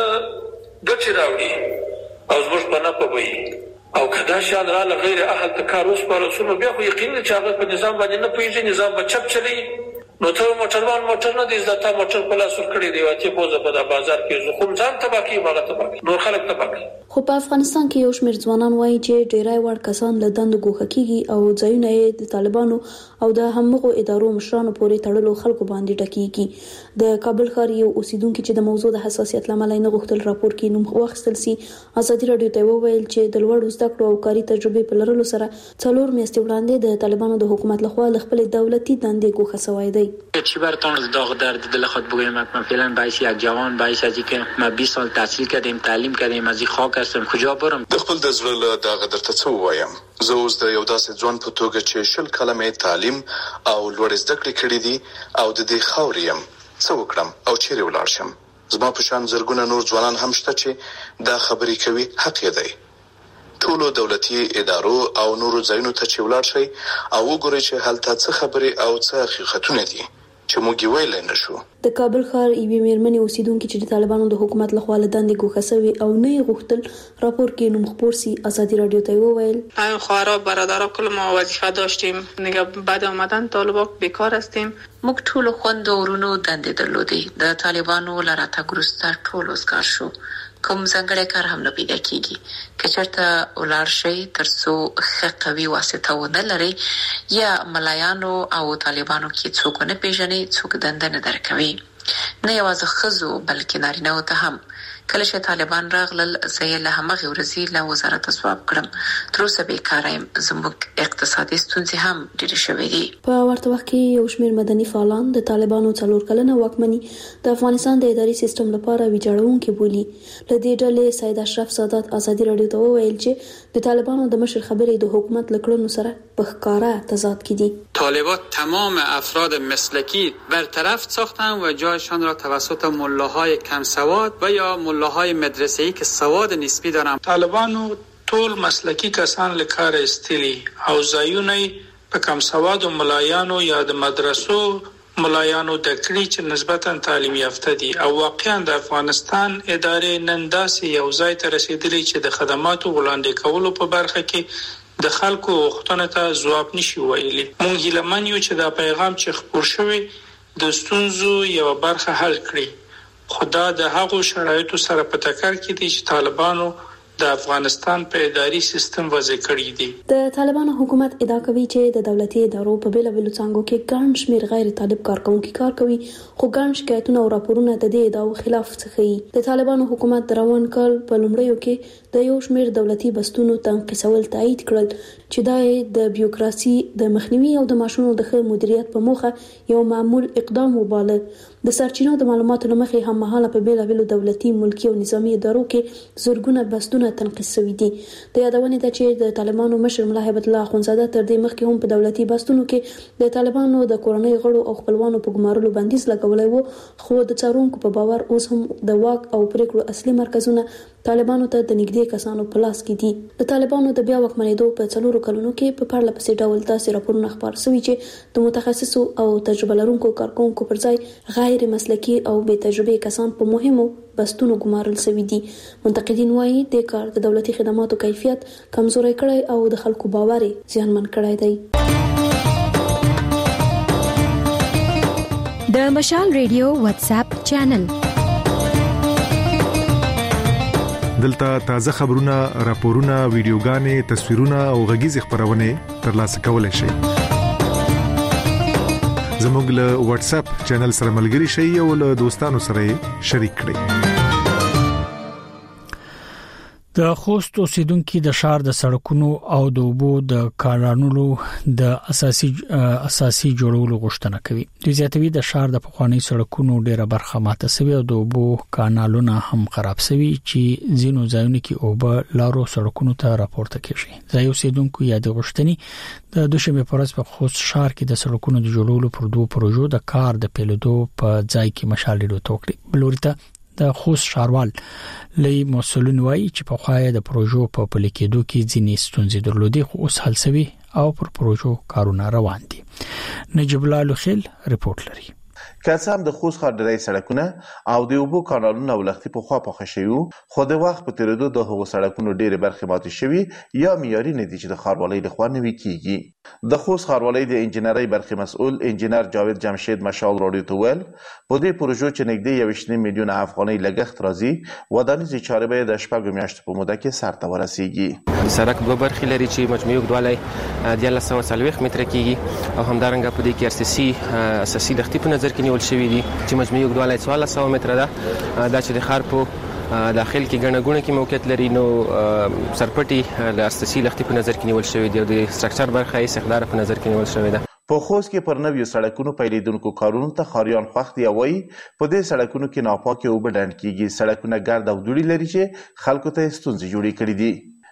ګټه راوړي او زموږ په نه پوي او کدا شان را غیر اهل تکار اوس پر رسول بیا خو یقین چې هغه په نظام باندې نه پويږي نظام به چپ چلی نو ته موټروان موټر نه دي زتا موټر په لاس ور کړی دی واته بوزه په بازار کې زه کوم ځان تباکی ماغه تباکی نور خلک تباکی. خو په افغانستان کې یو شمېر ځوانان وایي چې ډیرای وړ کسان له دند ګوښه کیږي او ځایونه یې د طالبانو او د همغو ادارو مشرانو پورې تړلو خلکو باندې ډکیږي. د کابل ښار یو اوسیدونکو چې د موضوع د حساسیت لامل نه غوښتل راپور کې نوم واخیستل سي ازادي رادیو ته وویل چې د لوړ زده کړو او کاري تجربې په لرلو سره څلور میاشتې وړاندې د طالبانو د حکومت لخوا خپل دولتي دندې ګوښه شوی دی. چی برتون داغ درد دل خود بگویم من فعلا باعث یک جوان باعث ازی که ما بیست سال تحصیل کردیم تعلیم کردیم از این خاک هستم کجا برم د خپل د زړه له داغ درته څه وایم زه اوس د یو داسې ځوان په توګه چې شل کلمې تعلیم او لوړ زده کړې کړې دي او د دې خاورې یم، څه وکړم او چیرې ولاړ شم؟ زما په شان زرګونه نور ځوانان هم شته چې دا خبرې کوي، حق یې دی. ټولو دولتي ادارو او نورو ځایونو ته چې ولاړ شئ او وګورئ چې هلته څه خبرې او څه حقیقتونه دي چې موږ یې ویلی نه شو. د کابل ښار یوې میرمنې اوسیدونکي چې د طالبانو د حکومت لخوا له دندې ګوښه شوې او نه یې غوښتل راپور کې نوم خپور سي، ازادي رادیو ته وویل این خواهرها برادرها کل ما وظیفه داشتیم، دیگه بعد آمدن طالبان بیکار هستیم. موږ ټول خوند ورونو دندې درلودې، د طالبانو له راتګ وروسته ټول وزګار شو، کوم ځانګړی کار هم نه پیدا کیږي. که چېرته ولاړ شئ ترڅو ښه قوي واسطه ونه لرئ یا ملایانو او طالبانو کې څوک نه پیژنئ، څوک دنده نه درکوي، نه یوازې ښځو بلکې نارینه‌و ته هم. کله چې طالبان راغلل زه یې له همغې ورځې له وزارته ځواب کړم، تر اوسه بېکاره یم، زموږ اقتصادي ستونزې هم ډېرې شوې دي. په ورته وخت کې یو شمېر مدني فعالان د طالبانو څلور کلنه واکمني د افغانستان د اداري سیستم لپاره ویجاړونکې بولي. له دې ډلې سید اشرف سادات ازادي رادیو ته وویل چې د طالبانو د مشر خبرې د حکومت له کړنو سره په ښکاره تضاد کې دي. طالبان تمام افراد مسلکی برطرف ساختن و جایشان را توسط ملاهای کم سواد و یا ملاهای مدرسه‌ای که سواد نسبی دارن. طالبانو ټول مسلکی کسان له کار استلی او ځایونه په کم سواد ملایانو یا د مدرسو ملایانو د کړي چې نسبتا تعلیم یافته دي او واقعا د افغانستان ادارې نن داسې یو ځای ته رسیدلې چې د خدماتو وړاندې کولو په برخه کې د خلکو غوښتنو ته ځواب نشي ویلي. موږ هیله من یو چې دا پیغام چې خپور شوی د ستونزو یو برخه حل کړي، خدا د هغو شرایطو سره په ټکر کې دي چې طالبانو د افغانستان په اداري سیستم وضع کړی دي. د طالبانو حکومت ادعا کوي چې د دولتي ادارو په بیلابیلو څانګو کې ګڼ شمېر غیر طالب کارکونکي کار کوي، خو ګڼ شکایتونه او راپورونه د دې ادعاو خلاف څرګندوي. د طالبانو حکومت د روان کال په لومړیو کې د یو شمېر دولتي بستونو تنقیسول تایید کړل چې دا د بیوروکراسي د مخنیوي او د ماشونو د ښه مدیریت په موخه یو معمول اقدام وباله. د سرچینو د معلوماتو لمخې هم مهاله په بیلابیلو دولتي ملکي او نظامی ادارو کې زرګونه بستونه تنقیس شوي دي. د یادونې ده چې د طالبانو مشر ملا هیبت الله اخونزاده تر دې مخکې هم په دولتي بستونو کې د طالبانو د کورنۍ غړو او خپلوانو په ګمارلو بندیز لګولی و، خو د څارونکو په باور اوس هم د واک او پریکړو اصلي مرکزونه طالبانو ته د نږدې کسانو په لاس کې دي. د طالبانو د بیا واکمنېدو په څلورو کلونو کې په پرله پسې ډول داسې راپورونه خپاره شوي چې د متخصصو او تجربه لرونکو کارکونکو پر ځای غیر مسلکي او بې تجربه کسان په مهمو بستونو ګمارل شوي دي. منتقدین وایي د کار د دولتي خدماتو کیفیت کمزوري کړی او د خلکو باور زیانمن کړی دی. د مشال ریډیو واتس اپ چینل دلته تازه خبرونه، راپورونه، ویډیوګانې، تصویرونه او غږیز خبرونه ترلاسه کولای شئ. زموږ له واتس اپ چینل سره ملګري شئ او له دوستانو سره شریک کړئ. د خوست اوسیدونکو د شهر د سړکونو او د اوبو د کانالونو د اساسي اساسي جوړولو غوښتنه کوي. د زیاتوي د شهر د پخوانی سړکونو ډیره برخه ماته شوی او د اوبو کانالونه هم خراب شوی چې ځینو ځایونو کې اوبه لارو سړکونو ته راپورته کیږي. ځای اوسیدونکو یا د غوښتنې د دوشنبه پرځ په خوست شهر کې د سړکونو د جوړولو پر دوه پروژو د کار د پیلودو په ځای کې مشالېدو توکړي. بلورته د خوست شهروال لې مسولین وایي چې په خوای د پروژو په پلي کېدو کې ځینې ستونزې درلودې، خو اوس حل شوي او پر پروژو کارونه روان دي. نجیب الله لخیل ریپورت لري. که څه هم د خوست ښار ډیری سړکونه او د اوبو کانالونه ولختي په خوا پخه شوي، خو د وخت په تیریدو د هغو سړکونو ډیره برخې ماتې شوي یا معیاري نه دي چې د ښاروالۍ لخوا نوي کیږي. د خوست ښاروالۍ د انجنیرۍ برخې مسؤل انجنیر جاوید جمشید مشال راډیو ته ویل په دې پروژو چې نږدې یو شنه میلیون افغانۍ لګښت راځي، ودانیزې چارې به د شپږو میاشتو په موده کې سرته ورسیږي. د سړک دوه برخې لري چې مجموعي اوږدوالی دیارلس سوه څلوېښت متره کېږي او همدارنګه په دې کې ار سی سی اساسي لښتي په نظر کې نیول شوي دي چې مجموعي اوږدوالی څوارلس سوه متره ده. دا چې د ښار په داخل کې ګڼه ګوڼه کې موقعیت لري، نو سرپټي د اساسي لښتي په نظر کې نیول شوی دی او د سټرکچر برخه یې سخدار په نظر کې نیول شوی ده. په خوست کې پر نویو سړکونو پیلیدونکو کارونو ته خاریان خوښ دي او وایي په دې سړکونو کې ناپاکه اوبه ډنډ کېږي. سړکونه ګرد او دوړې لري چې خلکو ته ستونزې جوړې کړې دي.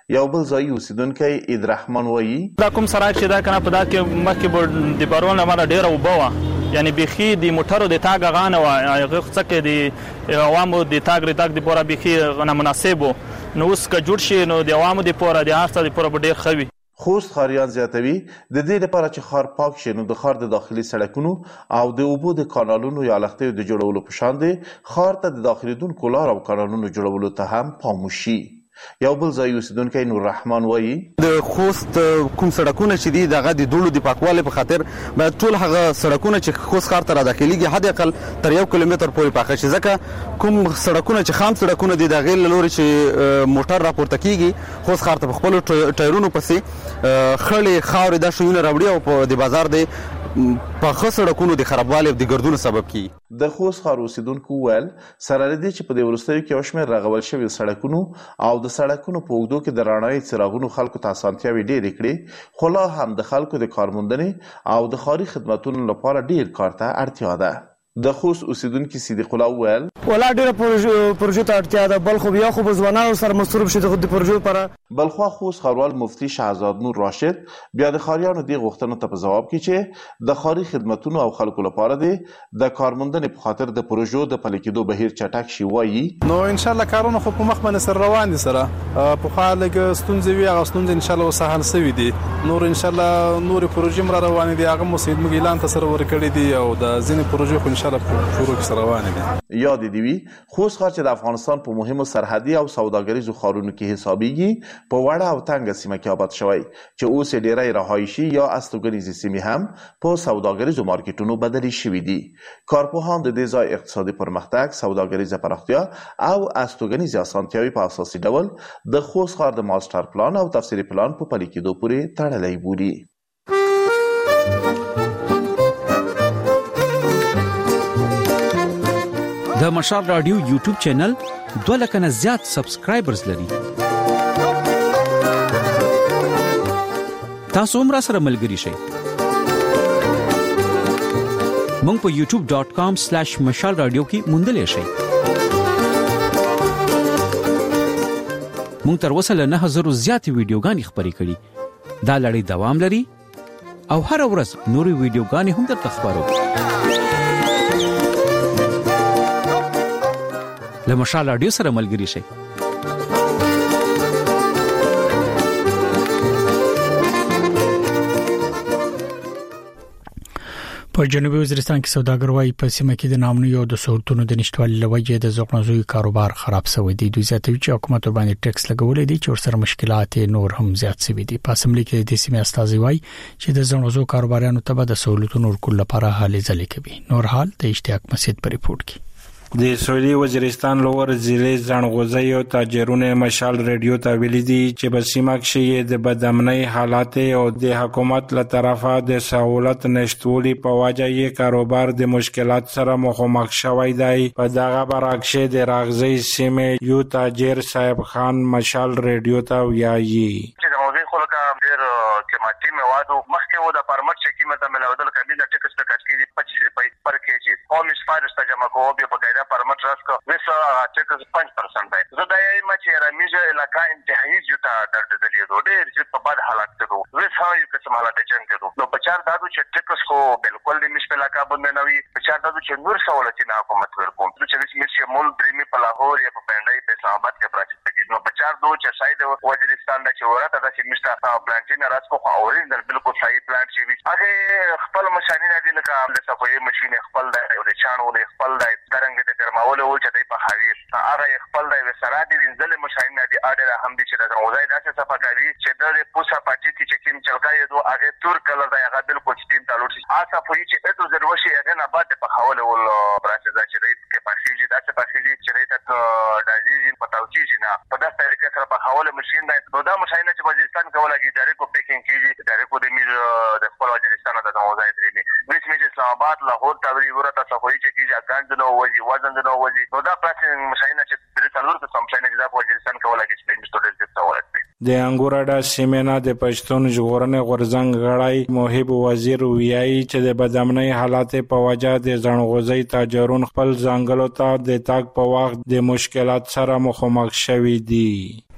یو بل ځای اوسیدونکو عیدرحمن وایي دا کوم سړک چې دا کنه په دا کې مخکې د بارون لمر ډیره وبوه یعنی بخي د موټرو د تاګ غانه و هغه څخه د عوامو د تاګ رتاګ د پورا بخي غنه مناسبو نو اوس که جوړ شي نو د عوامو د پورا د هرڅه د پورا ډیر خوي خوست خاریان زیاتوي د دې لپاره چې خار پاک شي نو د خار د داخلي سړکونو او د اوبو د کانالونو یا لختیو د جوړولو په شان دي خار ته د داخلي دون کولار او کانالونو جوړولو ته هم پاموشي. یو بل ځای اوسیدونکی نور رحمان وایي د خوست کوم سړکونه چې دي دغه د دوړو د پاکوالي په خاطر باید ټول هغه سړکونه چې خوست ښار ته را داخليږي حد اقل تر یو کیلومتر پورې پاکه شي ځکه کوم سړکونه چې خام سړکونه دي د غیر لوري چې موټر راپورته کیږي خوست ښار ته په خپل ټایرونو پسې خړې خاورې د شوونه راوړي او په د بازار دی په خسړکونو د خرابوالي او د ګردونو سبب کی. د خوست ښار اوسیدونکو ول سره لري چې په دې ورستیو کې اوشمه رغول شوی سړکونو او د سړکونو په اوږدو کې د رڼاوي څراغونو خلکو ته اسانتیاوي ډېرې کړې خو لا هم د خلکو د کارموندنې او د ښاري خدماتو لپاره ډېر کار ته اړتیا ده. د خوست اوسیدونکو صدیق الله وویل ولا ډیره پروژو ته اړتیا ده بل خو بیا خو بزوانانو سره مصروف شي د پروژو لپاره. بلخوا خوست ښاروال مفتي شهزاد نور راشد بیا د ښاریانو د غوښتنو ته په جواب کې چې د ښاري خدماتو او خلکو لپاره دي د کارموندنې په خاطر د پروژو د پلي کېدو بهیر چټک شي وایي نو ان شاء الله کارونه خو په مخ باندې سره روان دي سره په خاله کې ستونزې وي هغه ستونزې ان شاء الله وسهل شوي دي نور ان شاء الله نور پروژې مر روان دي هغه مسید موږ اعلان ته سره ورکړي دي او د ځینې پروژې خو ان شاء الله شروع کې سره روان دي. یاد دی وی خوست ښار چې د افغانستان په مهمو سرحدي او سوداګریزو ښارونو کې حسابيږي په وړه او تنګ سیمه کې آباد شوی چې اوس ډیری رهایشي یا استوګنیزي سیمې هم په سوداګریزو مارکیټونو بدلې شوې دي. کارپوهان د دې ځای اقتصادي پرمختګ سوداګریزه پراختیا او استوګنیزي اسانتیاوي په اساسي ډول د خوست ښار د ماستر پلان او تفصیلي پلان په پلي کېدو پورې تړلې بولي. د مشال رادیو یوټیوب چینل دوه لک نه زیات سبسکرایبرز لري. تاسو هم را سره ملګري شئ. مونږ په یوټیوب ډاٹ کام سلیش مشال رادیو کې موندلی شئ. مونږ تر اوسه له نه هزارو زیاتې ویډیوګانې خپرې کړي. دا لړۍ دوام لري او هر ورځ نورې ویډیوګانې هم درته خپرو. له مشال رادیو سره ملګري شئ. په جنوبي وزیرستان کې سوداګر وايي په سیمه کې د نامنوي او د سہولتونو د نشټوالي لوجه د زغنزوي کاروبار خراب شوی دی. دوی زیاتوي چې حکومت باندې ټیکس لګولې دي چې ورسره مشکلات نور هم زیات شوي دي. په اسمبلی کې د سیمه استازي وايي چې د زغنزو کاروبارانو ته د سہولتونو ورکول لپاره هلې ځلې کوي. نور حال د اشتیاق مسجد په ریپورت کې د سویلي وزیرستان لور ضلع زنغوزي او تاجرونه مشال رادیو ته ویلي دي چې په سیمه کې د بدامنۍ حالات او د حکومت له طرفه د سہولت نشټولي په وجه یې کاروبار د مشکلات سره مخامخ شوی دی. په دغه برعکس د راغزي سیمه یو تاجر صاحب خان مشال رادیو ته ویایي چې د موضوع خلک ډیر قیمتي مواد مخکې و د پرمټ چې قیمت ملاودل کبي د ټیکس ټکټ کې پچیس روپۍ پر کېجی او مشفارس ته جمع کوو به په قاعده پرمټ راسکو وسه ټیکس پنځه پرسنټ دی. زه د یې مچ رمیجه علاقہ انتهایی جوتا درد دلی دو ډیر چې په بد حالت کې دو وسه یو قسم حالت جنګ کې دو نو په چار دادو چې ټیکس کو بالکل د مش په علاقہ باندې نوي په چار دادو چې نور سہولت نه حکومت ورکوم چې مش مول درېمي په لاهور یا په پندای په اسلام آباد کې پراچ کې نو په چار دو چې شاید وزیرستان د چورته د سیمستا پلانټین راسکو خاورین د بالکل صحیح پلانټ شي هغه خپل مشانین دي لکه د صفوي ماشين خپل د او د چانو خپل د ترنګ د ګرماول او چې د په حویر هغه خپل د وسرا دي انزل مشانین دي اړه هم دي چې د روزای داسې صفقاري چې د پوسا پاتې چې کیم چلکای دو هغه تور کلر د هغه بالکل سپین تعلق شي آسا فوی چې اته ضروري هغه نه بعد په حواله ول پروسس چې د کې پاسيجي داسې پاسيجي چې د دایي په توچی نه په داسې طریقې سره په حواله ماشين د دا مشانین چې وزیرستان کولای ډایرکټ کو پیکینګ کیږي ډایرکټ د میر د خپل وزیرستان د روزای درې ویس میج اسلام آباد لاهور تاوری ورته صفوي چې کیږي ګاند نو وځي وزن نو وځي نو دا پاسینګ مشاینه چې د څلور په سم شاینه د وزیرستان کولای چې په انسټوډل کې څورت د انګوراډا سیمنا د پښتون ژغورنې غورزنګ غړای موهب وزیر ویایي چې د بدامنۍ حالات په وجه د زنغوزي تاجرون خپل ځنګلو ته د تاګ په وخت د مشکلات سره مخامخ شوي دي.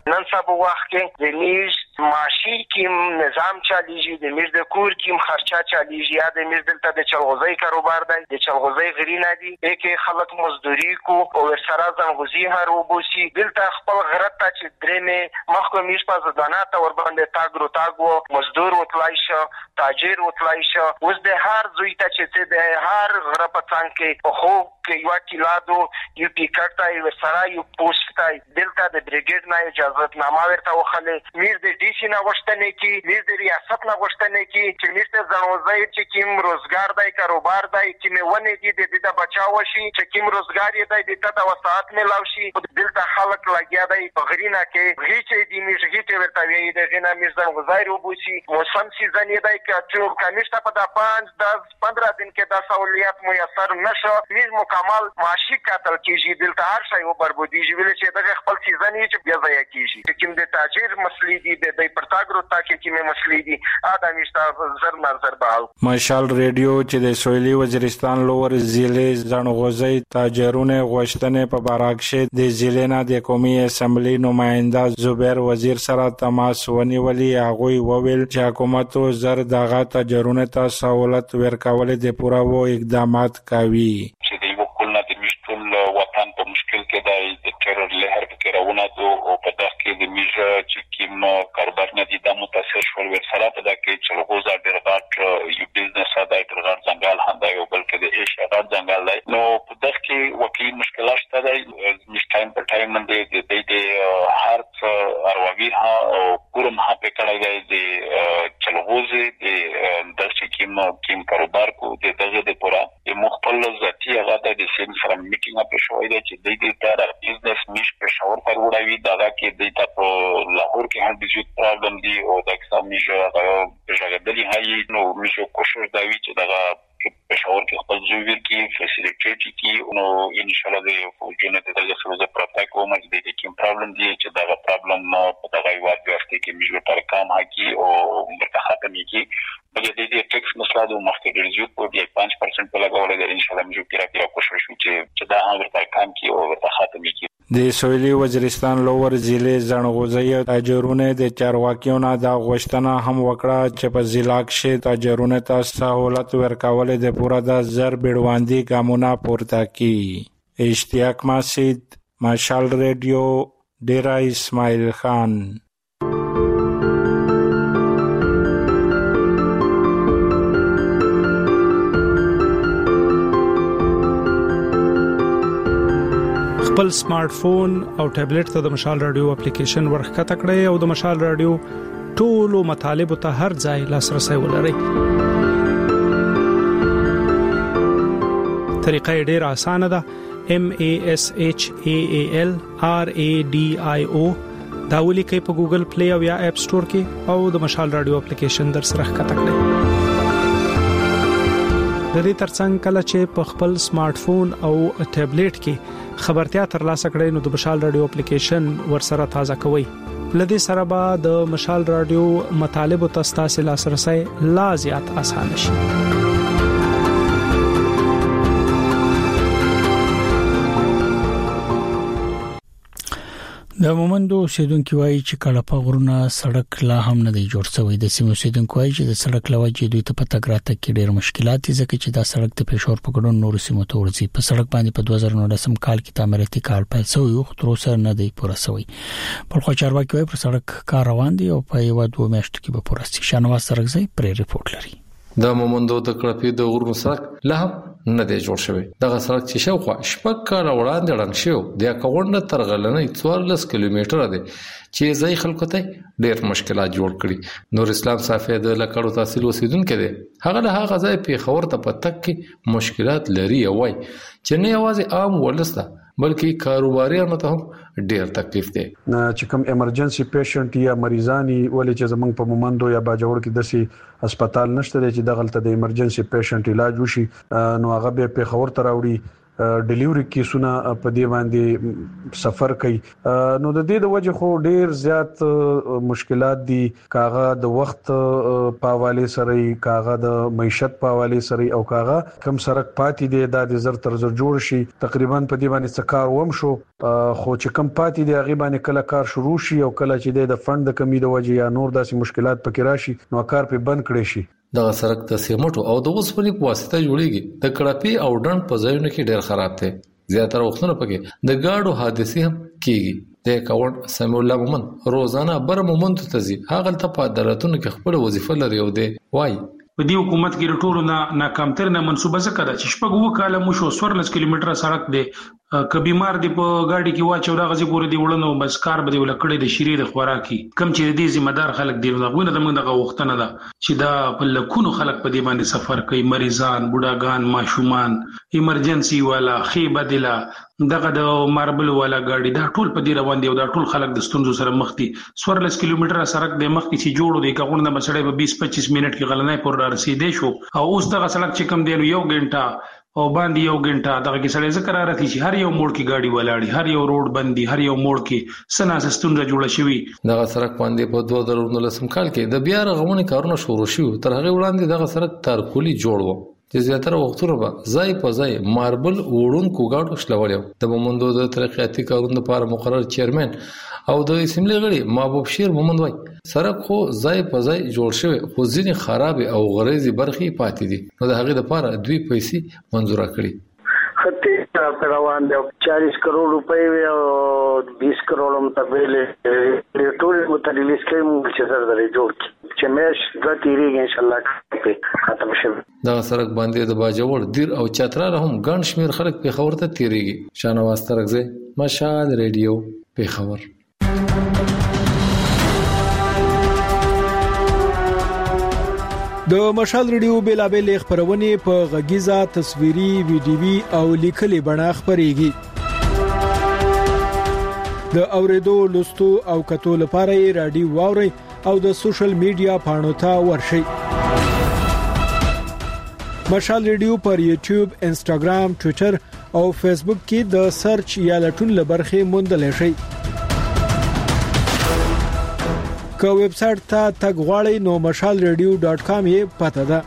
نن سبا وخت کې د میز معاشي کې نظام چاليږي، د میز د کور کې خرچه چاليږي، یا د میز دلته د چلغوزي کاروبار دی، د چلغوزي غرینه دي کې خلک مزدوري کو او ورسره ځنغوزي هر وبوسي دلته خپل غرت ته چې درېمه مخکې میز په ځدانه ته ور باندې تاګ رو تاګ مزدور وتلای شو، تاجر وتلای شو. اوس د هر زوی ته چې د هر غره په څنګ کې په خو کې یو کیلادو یو ټیکټ ته ورسره یو پوسټ ته دلته د بریګیډ نه اجازه نامه ورته وخلې، میز د ډي سي نه غوښتنه کی، میز د ریاست نه غوښتنه کی چې میز ته ځنوځي چې کوم روزګار دی، کاروبار دی، چې مونه دي د دې د بچاو شي، چې کوم روزګار دی د ته د وسات ملاو شي. دلته خلک لګیا دی په غرینه کې هیڅ دې میږي ته ورته وی د غنا میز ځنوځي روبوسي موسم سیزن دی چې کمیشته په د پنځه دس پندرہ دن کې د سہولیات میسر نشو، میز مکمل معاشي قتل کیږي، دلته هر شی وبربودیږي ویل چې دغه خپل سیزن یې چې بیا ځای کیږي. کوم د تاجر مسلې دي د پرتاګرو تاکي کومه مسلې دي ادمي شته زر نظر بال. مشال ریډیو چې د سویلي وزیرستان لور ضلع ځنغوزي تاجرونه غوښتنې په باراکشه د ضلع نه د قومي اسمبلی نماینده زبیر وزیر سره تماس ونیولي. هغه وویل چې حکومت زر دغه تاجرونه ته سہولت ورکول د پوره و اقدامات کوي. چې د یو کول نه د مشتول وطن په مشکل کې دی، د ټرور لهر کې راونه دو او په دغه کې د میژه چې کوم کاروبار نه دي د متاثر شول ورسره په دغه کې چلغوزا ډیر غاټ یو بزنس ادا ډیر غاټ څنګه هنده یو بلکې د ایشیا غاټ څنګه دی. نو په دغه کې وکیل مشکلات شته دی، مش ټایم په ټایم باندې د دې هر اروي ها او کورم ها په کړه دی د چلغوزي د دغه کوم کوم کاروبار کو د دغه د پورا د مخبل ذاتی هغه د سیم سره میټینګ په شوې دی چې د دې تر بزنس میش په شاور پر وړاوي دغه کې د تاسو لاهور کې هم د جوړ پرابلم دی او د اکثر میشه په ژغدلې هاي نو میشه کوشش دا وی چې دغه په شاور کې خپل ځویر کې فیسیلیټیټ کی نو ان شاء الله د فوجونه د دغه سره د پروتک او مګ د کوم پرابلم دی چې دغه پرابلم په دغه وخت کې کې میشه پر کام هاکي او مرتخه می کی بلکې د دې ټیکس مسله د مخکې ډیرجو په دې پنځه درجه په لګول دي. ان شاء الله میشه پیرا پیرا کوشش وکړي چې دا هم ورته کام کی او ورته ختمي کی. د سویلي وزیرستان لور ضلع ځنغوزي تاجرونه د چارواکیونو د غوښتنه هم وکړه چې په ضلع کې تاجرونه ته سہولت ورکول د پورا د زر بیړواندي ګامونه پورته کی. اشتیاق مسجد، مشال ریډیو، ډیرا اسماعیل خان. خپل سمارټ فون او ټابلیټ ته د مشال رادیو اپلیکیشن ورخکته کړئ او د مشال رادیو ټولو مطالب ته هر ځای لاسرسي ولرئ. طریقه ډیره اسانه ده. M A S H A A L R A D I O دا ولیکئ په ګوګل پلی او یا اپ سٹور کې او د مشال رادیو اپلیکیشن در سره ښکته کړئ. د دې ترڅنګ کله چې په خپل سمارټ فون او ټابلیټ کې خبرتیا ترلاسه کړئ نو د مشال رادیو اپلیکیشن ورسره تازه کوئ. لدې سره به د مشال رادیو مطالب او تاسو لاسرسي لا زیات آسان شي. د مومندو اوسیدونکو وایي چې کړه غرونه سړک لا هم نه دی جوړ شوی. د سیمو اوسیدونکو وایي چې د سړک لوجې دوی ته په تګ راتګ کې ډېر مشکلات دي ځکه چې دا سړک د پېښور په ګډون نور سیمو ته ورځي. په سړک باندې په دوه زره نولسم کال کې تعمیراتي کار پیل شوی او تر اوسه نه دی پوره شوی. په خو چارواکي وایي پر سړک کار روان دي او په یو دوه میاشتو کې به پوره شي. شانواز سرګزی پرې ریپورت لري. د مومندو د کړپی د غرونو سړک لا هم نه دی جوړ شوی. دغه سړک چې شاوخوا شپږ کاله وړاندې ړنګ شو د کاونډه تر غلنې څوارلس کیلومتره دی چې ځای خلکو ته ډېر مشکلات جوړ کړي. نور اسلام صافی د لکړو تحصیل اوسیدونکو دی. هغه له هغه ځای په خبر ته پتک کې مشکلات لري او وای چې نه یوازې عام ولسته بلکې کاروباریانو ته هم ډېر تکلیف دی. چې کوم ایمرجنسي پیشنټ یا مریضانی ولې چې زمنګ په مومندو یا باجوړ کې دسي هسپتال نشته چې دغلت د ایمرجنسي پیشنټ علاج وشي نو هغه به په خبر تر راوړي ډیلیوري کیسونه په دې باندې سفر کوي. نو د دې د وجه خو ډیر زیات مشکلات دي، کاغه د وخت په حواله سره، کاغه د معیشت په حواله سره، او کاغه کم سرک پاتې دی د زر تر زر جوړ شي. تقریبا په دې باندې څکار وم شو، خو چې کم پاتې دی هغه باندې کله کار شروع شي او کله چې د فند د کمی د وجه یا نور داسې مشکلات پکې راشي نو کار په بند کړي شي. دغه سرک د سیمټو او د اوسپنې په واسطه جوړیږي. د کړپی او ډنډ په ځایونو کې ډیر خراب دي. زیاتره وختونه پکې د گاډو حادثې هم کیږي. د اکاونټ سمو الله مومن روزانه بر مومن ته ځي، هغه ته په عدالتونو کې خپل وظیفه لري او دی وای په دې حکومت کې ټولو نه ناکامتر نه منسوبه ذکر چې شپږ وو کاله مو شو څوارلس کیلومتره سړک دی، ک بیمار دی په گاډي کې واچو دا غزي ګور دی وړنو بس کار به دی ولکړې د شری د خوراکي کم چې دې ذمہ دار خلک دی نو غوونه د موږ دغه وختونه ده چې دا په لکونو خلک په دې باندې سفر کوي، مریضان، بوډاګان، ماشومان، ایمرجنسي والا، خیبه دلا، دغه د ماربل والا گاډي دا ټول په دې روان دي او دا ټول خلک د ستونزو سره مخ دي. څوارلس کیلومتره سړک د مخ کې چې جوړو دی کغون د مسړې په بیس پچیس منټ کې غلنای پر رسیدې شو او اوس دغه سړک چې کم دی نو یو غنټه او باندې یو غنټه دغه کې سړی ذکر راځي چې هر یو موړ کې گاډي ولاړی، هر یو روډ بندي، هر یو موړ کې سنا سستونه جوړه شوی. دغه سړک باندې په دوه زره نولسم کال کې د بیا رغونې کارونه شروع شو. تر هغه وړاندې دغه سړک تارکولي جوړ و چې زیاتره وختونه به ځای په ځای ماربل وړونکو گاډو شلولیو. د مومندو د ترقیاتي کارونو لپاره مقرر چیرمن او د اسمبلی غړي محبوب شیر مومند وای سړک خو ځای په ځای جوړ شوی خو ځینې خراب او غریزي برخې پاتې دي، نو د هغه لپاره دوی پیسې منزور کړي. خطه روان دی چالیس کروڑ روپے او بیس کروڑ متبیل ټول متریلیس کې موږ چې سره درې جوړ کی چې مېش د تیریږي ان شاء الله په ختم شي. دا سړک باندې د باجوړ دیر او چترال هم ګڼ شمیر خلک په خبر ته تیریږي. شانواز ترغزه مشال ریډیو په خبر. د مشال ریډیو بیلابل خبرونه په غږیزه تصویري ویډیوي او لیکلي بڼه خبريږي. د اوریدو لوستو او کتو لپاره رادیو واوري او د سوشل میډیا پاڼو ته ورشي. مشال ریډیو پر یوټیوب، انستګرام، ټوئیټر او فیسبوک کې د سرچ یا لټون لبرخه موندل شي. که ویب سټ ته تګ غواړئ نو مشال ریډیو ډاٹ کام یې پته ده.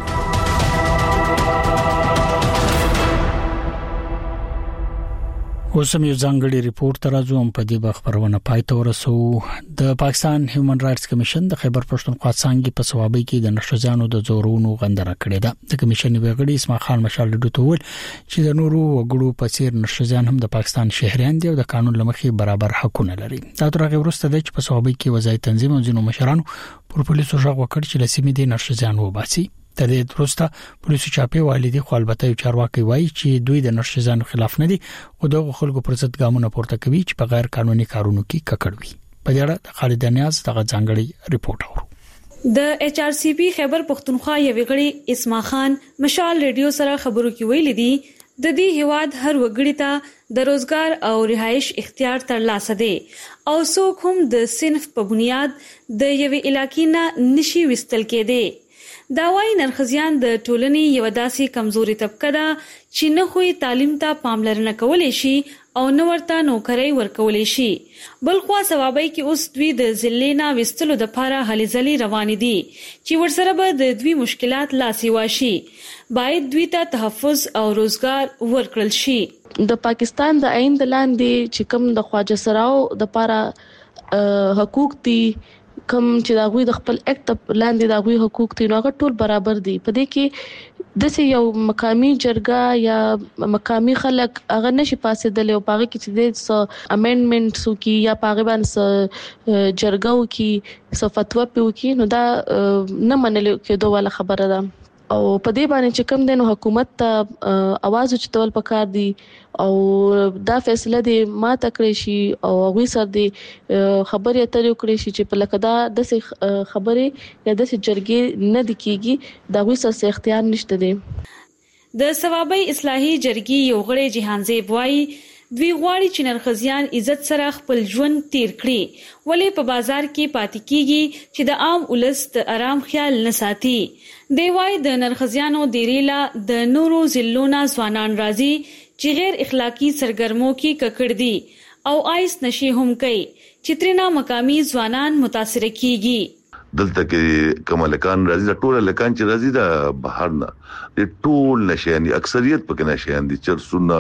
اوس هم یو ځانګړي ریپورت ترازو هم په دې خبرونه پای ته ورسو. د پاکستان هیومن رائټس کمیشن د خیبر پښتونخوا څنګه په صوابۍ کې د نشزانو د زورونو غندنه کړې ده. د کمیشن وګړي اسماعیل خان مشال ډډو ته ویل چې د نورو وګړو په څیر نشزان هم د پاکستان شهريان دي او د قانون لمخې برابر حقونه لري. دا تر هغه وروسته د په صوابۍ کې وزای تنظیم او ځینو مشرانو پر پولیسو ژغ وکړ چې لسیمې د نشزان وباسي. تر دې وروسته پولیسو چاپی والدي خو البته یو چارواکي وایي چې دوی د نشزانو خلاف نه دي او دغه خلکو پر ضد ګامونه پورته کوي چې په غیر قانوني کارونو کې ککړ وي. په دې اړه خالد نیاز دغه ځانګړي ریپورت اورو. د ایچ آر سی پی خیبر پښتونخوا یو وګړي اسماعیل خان مشال ریډیو سره خبرو کې ویل دي د دې هواد هر وګړي ته د روزګار او رهائش اختیار ترلاسه دي او څوک هم د صنف په بنیاد د یو علاقې نه نشي وستل کېدي. دا وايي نرخزیان د ټولنې یو داسې کمزوري طبقه ده چې نه خوې تعلیم ته پاملرنه کولای شي او نو ورته نوکرۍ ورکولای شي. بل خو ثوابای کې اوس دوی د ذلینا وستلو د لپاره هلي ځلي روان دي چې ورسره به د دوی مشکلات لاسي واشي. باید دوی ته تحفظ او روزګار ورکړل شي. د پاکستان د عین د لاندې چې کوم د خواجه سراو د لپاره حقوق دي، کوم چې دا غوي د خپل اکټ لاندې دا غوي حقوق دي نو هغه ټول برابر دي. په دې کې د سې یو مقامی جرګه یا مقامی خلک هغه نشي پاسېدل او پاره کې چې د امندمنټس کی یا پاره باندې جرګو کې صفتوا پیو کې نو دا نه منل کېدو ولا خبره ده. او په دې باندې چې کوم دنو حکومت ته आवाज چتول پکار دي او دا فیصله دي ما تکړی شي او غوي سر دي خبرې اترې وکړي شي چې په لکه دا د خبرې یا د جرګې نه د کیږي دا غوي سر اختیار نشته دي. د ثوابي اصلاحي جرګې یو غړي جهان زیب وایي دوی غواړي چې نرخزیان عزت سره خپل ژوند تیر کړي ولې په بازار کې پاتې کیږي چې د عام ولس د آرام خیال نه ساتي. دی وايي د نرخزیانو د ریلا د نورو ضلعونو ځوانان راځي چې غیر اخلاقی سرګرمو کې ککړ دي او آیس نشي هم کوي چې ترنا مقامی ځوانان متاثر کیږي. دلته کې کمالکان راځي د ټوله لکان چې راځي د بهر نه د ټول نشيان اکثریت پکې نشيان دي چرسونه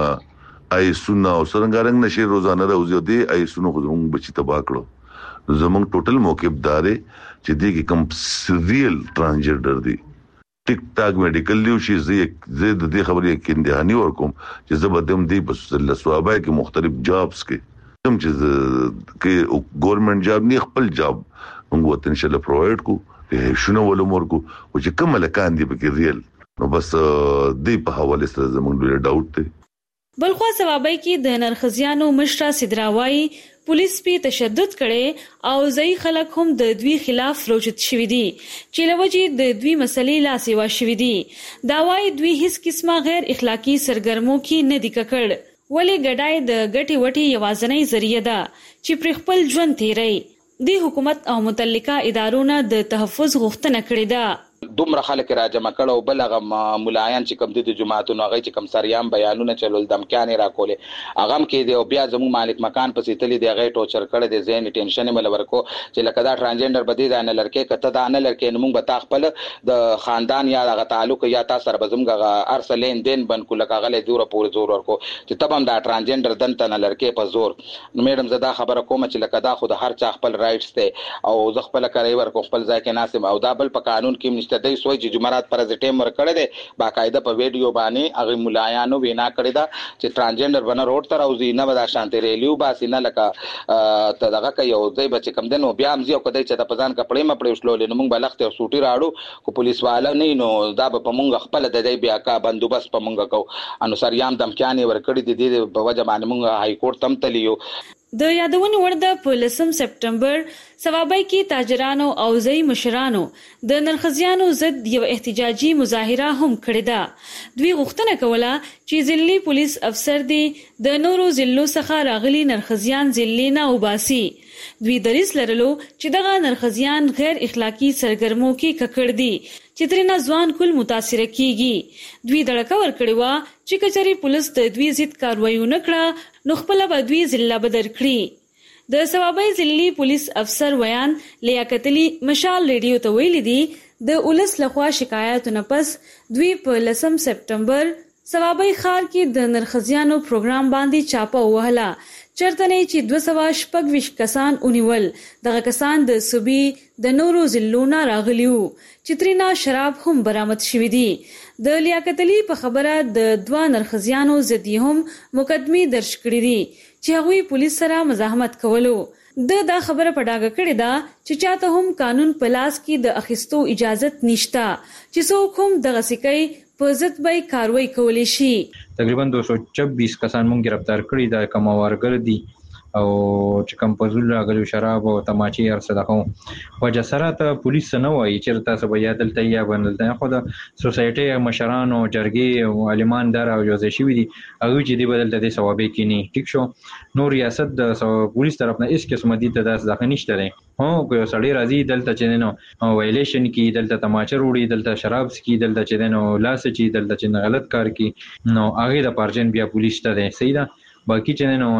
آیسونه او سرنګارنګ نشي روزانه راوځي دي آیسونه خو موږ بچی تبا کړو زمونږ ټوټل موقف دارې چې دي کې کم سیریل ترانسجندر دي ټیک ټاک میډیکل لیو شي زه د دې خبرې کې اندهاني ورکوم چې زبردم دي بس الله سوابای کې مختلف جابس کې کوم چې کې ګورنمنت جاب نه خپل جاب موږ وته ان شاء الله پرووايډ کو شنو ولومور کو او چې کوم لکان دي په کې ریل نو بس دې په حواله سره زمونږ ډېر ډاوټ دی. بلخوا ثوابای کې د نرخزیانو مشره سدراوي پولیس په تشدد کړي او ځای خلک هم د دوی خلاف روجت شوې دي چې لوجې د دوی مسلې لا سیوا شوې دي دا وايي دوی هیڅ قسمه غیر اخلاقی سرګرمو کې نه دي ککړ ولې ګډای د ګټي وټي یوازنۍ ذریعہ ده چې پر خپل ژوند تیری د حکومت او متعلقه ادارو نه د تحفظ غوښتنه کړې ده. دومره خلک راجمع کړه او بلغه مولایان چې کوم د جماعتونو هغه چې کوم سریام بیانونه چلول دمکانې راکولې اغم کې دی او بیا زمو مالک مکان پسې تللی دی هغه ټوچر کړه دی زین ټینشن مل ورکو چې لکه دا ترانسجندر بدی دا نه لړکې کته دا نه لړکې نو موږ به تا خپل د خاندان یا د تعلق یا تاسو سره بزمګه ارسلین دین بن کول کغله دوره پور زور ورکو چې تبم دا ترانسجندر دنته نه لړکې په زور نو میډم زدا خبره کوم چې لکه دا خو د هر چا خپل رائټس ته او ز خپل کوي ورکو خپل ځای کې ناسم او دا بل په قانون کې نشته دای سوې چې جمعرات پر ځټیم ور کړی دی باقاعده په ویډیو باندې هغه مولایانو وینا کړی دا چې ترانسجندر بنا روډ تر او زینه ودا شانتي ریلیو باسي نه لکه ته دغه کوي او ځای بچ کم دنو بیا هم زیو کدی چې د پزان کپړې مپړې وشلول نو موږ بلخت او سوټي راړو کو پولیس والا نه نو دا په موږ خپل د دې بیا کا بندوبست په موږ کو انو سریام دمکانې ور کړی دي د بوجه باندې موږ هاي کورټ تم تلیو. د یادونې وړ ده په لسم سپټمبر ثوابای کې تاجرانو او ځای مشرانو د نرخزیانو ضد یو احتجاجي مظاهره هم کړې ده. دوی غوښتنه کوله چې ځلې پولیس افسر دی د نورو ضلعو څخه راغلي نرخزیان ځلې نه وباسي. دوی دریس لرلو چې دغه نرخزیان غیر اخلاقی سرګرمو کې ککړ دي چې ترنه ځوان کل متاثر کیږي. دوی دړکه ور کړی و چې کچري پولیس د دوی ضد کاروایی وکړه نو خپل به دوی ضلع بدر کړی. د ثوابای ضلعي پولیس افسر ویان لیاقت علي مشال ریډیو ته ویلي دي د اولس لخوا شکایتونه پس دوی په لسم سپټمبر ثوابای ښار کې د نرخزیانو پروګرام باندې چاپه وهله چرته نه چې دوه سوه شپږ ویشت کسان اونیول. دغه کسان د صوبې د نورو ضلعو نه راغلیو چې ترېنه شراب هم برآمد شوي دي. د لیاقت علي په خبره د دوه نرخزیانو ضد هم مقدمې درج کړې دي چې هغوی پولیس سره مزاحمت کولو. د دا خبره په ډاګه کړې ده چې چاته هم قانون په لاس کې د اخیستو اجازت نشته چې څوک هم دغه سکی په ضد به کاروایی کولی شي. تقریبا دو سو چوبیس کسان مونږ گرفتار کړي دا کماوارګر دي او چې کوم په زول راغلي شراب او تماچې ارسه دغه وجه سره ته پولیس نه وایي چې تاسو به یادل ته یا بنلته خو د سوسایټي مشران او جرګي او عالمان در او جوزه شي دي هغه چې دی بدلته دي ثوابې کینی ټیک شو. نو ریاست د پولیس طرف نه هیڅ قسم دي ته داس ځکه نشته دی هو کو سړی راځي دلته چې نو وایلیشن کی دلته تماچر وړي دلته شراب سکي دلته چې نو لاس چې دلته چې غلط کار کی نو هغه د پارجن بیا پولیس ته دی صحیح ده. باقی چې نو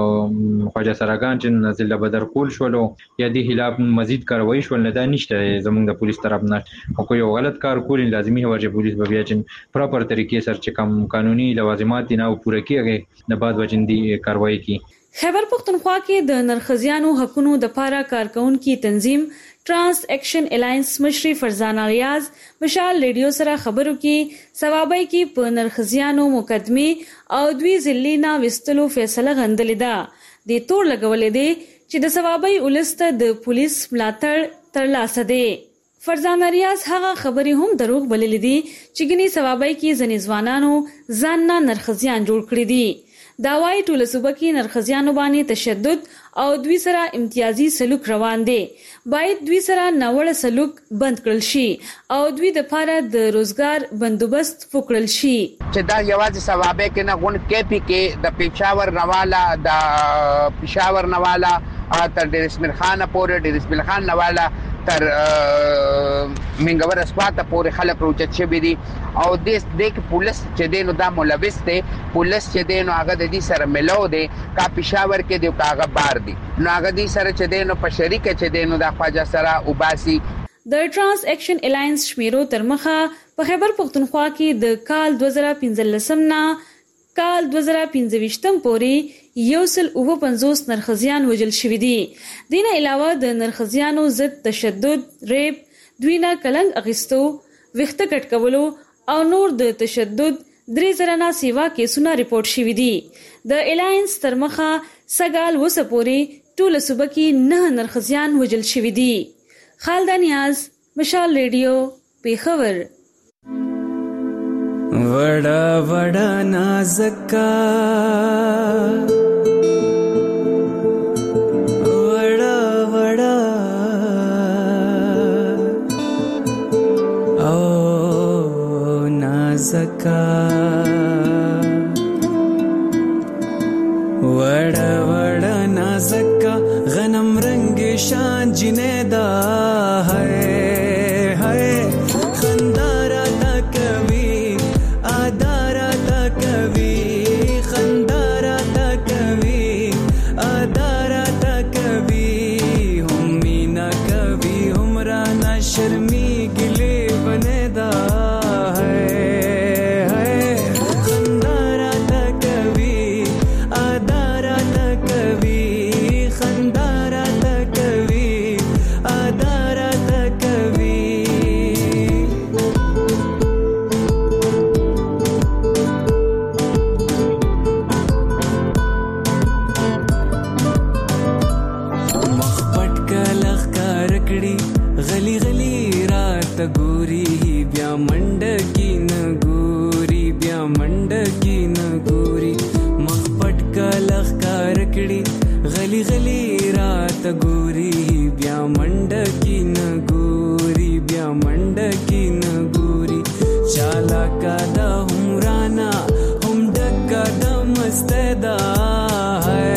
د خواجه سراغان چې نزل بدر کول شولو یا د خلاف مزید کاروایی شول نه دا نشته زمونږ د پولیس طرف نه او کوئی غلط کار کول لازمي هو چې پولیس به بیا چې پراپر طریقې سره چې کوم قانوني لوازمات نه پوره کیږي نه بعد وجندي کاروایی کی. خیبر پختونخوا کې د نرخزیانو حقونو د پاره کارکونکو تنظیم ټرانس ایکشن الاینس مشري فرزانه ریاض مشال ریډیو سره خبرو کې ثوابای کې په نرخزیانو مقدمه او دوی ذلینا وستلو فیصله غندلې ده. د تور لګولې دي چې د ثوابای ولسته د پولیس ملاتړ ترلاسه دي. فرزانه ریاض هغه خبري هم دروغ بللې دي چې ګني ثوابای کې ځنې ځوانانو ځان نه نرخزیان جوړ کړی دي. دا وايي ټول صوبه کې نرخزیانو باندې تشدد او دوی سره امتیازي سلوک روان دي. باید دوی سره ناوړه سلوک بند کړل شي او دوی د لپاره د روزګار بندوبست وکړل شي. چې دا یوازې ثوابه کې نه غون کې پی کې د پېښور نواله د پېښور نواله تر ډیرسمل خان پورې ډیرسمل خان نواله تر منګور اسپاته پورې خلک روچت شوی دي او د دې پولیس چې دینو دا ملوث دي پولیس چې دینو هغه د دې سره ملو دي کا پېښور کې دی کاغه بار دي نو هغه دې سره چې دینو په شریکه چې دینو د خواجه سره وباسي د ټرانس اکشن الاینس شمیرو تر مخه په خیبر پختونخوا کې د کال دوه زره پنځلسم نه کال دوه زره پنځه پورې یو سل اوه پنځوس نرخزیان وژل شوي دي. دینه علاوه د نرخزیانو ضد تشدد، ریپ، دوینه کلنګ اخیستو، ویښته کټ کولو او نور د تشدد درې زره نه سیوا کیسونه ریپورت شوي دي. د الاینس تر مخه سګال وسه پورې ټول صوبه کې نه نرخزیان وژل شوي دي. خالده نیاز، مشال ریډیو، پیښور. وڑا وڑا نازکا وڑا وڑا او نازکا وڑا وڑا نازکا غنم رنگ شان جنیدا ہے ہے خندارا تا کبھی آدارا تا کبھی خندارا تا کبھی آدارا تا کبھی ہم مینا کبھی عمرانہ شرمی گلے بنے دا ہے ہے خندارا تا کبھی آدارا تا کبھی خندارا تا کبھی آدارا تا کبھی غلی غلی رات ګوري بیا منډه کې نه ګوري بیا منډه کې نه ګوري مخ پټ کلخ کار کړي غلی غلی رات ګوري بیا منډه کې نه ګوري بیا منډه کې نه ګوري چالا کا د عمرانا هم ډکا د مستدا ہے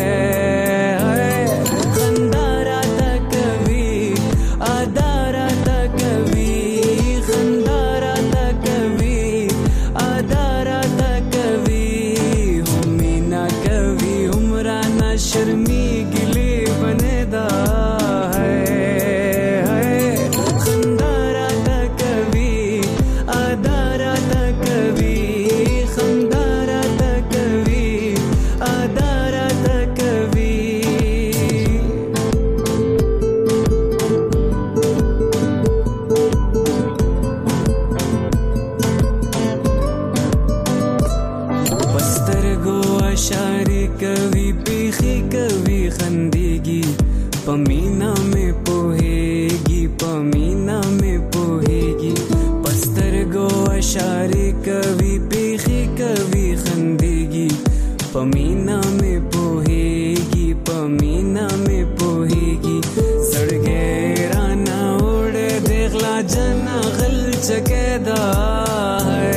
शर्मी गिले बने दा है है खंदारा ता कभी आदारा ता कभी खंदारा ता कभी आदारा ता कभी बस्तर गो अशारे कभी पीखी कभी खंदेगी पमीना में पोहेगी पमीना में पोहेगी पस्तर गो अशारे कभी पीखी कभी खंदेगी पमीना में पोहेगी पमीना में पोहेगी सड़गे राना उड़े देखला जना गल चकेदा है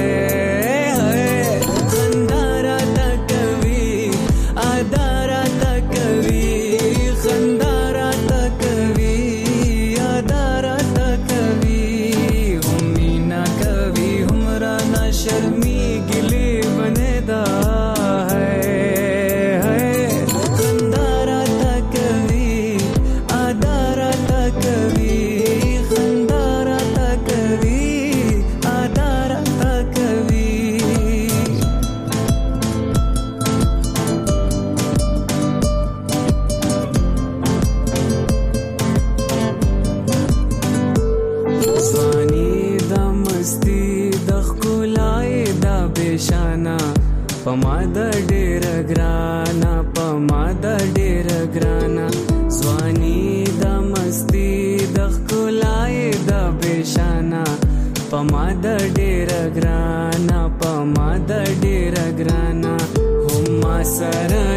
शर्मी गिले बने दा है है खंदारा ता कभी आदारा ता कभी खंदारा ता कभी आदारा ता कभी स्वानी दा मस्ती बेशाना पमादा डेर ग्राना पमादा डेर ग्राना स्वानी दा मस्ती दखलाए दा बेशाना पमादा डेर ग्राना पमादा डेर ग्राना हुमा सर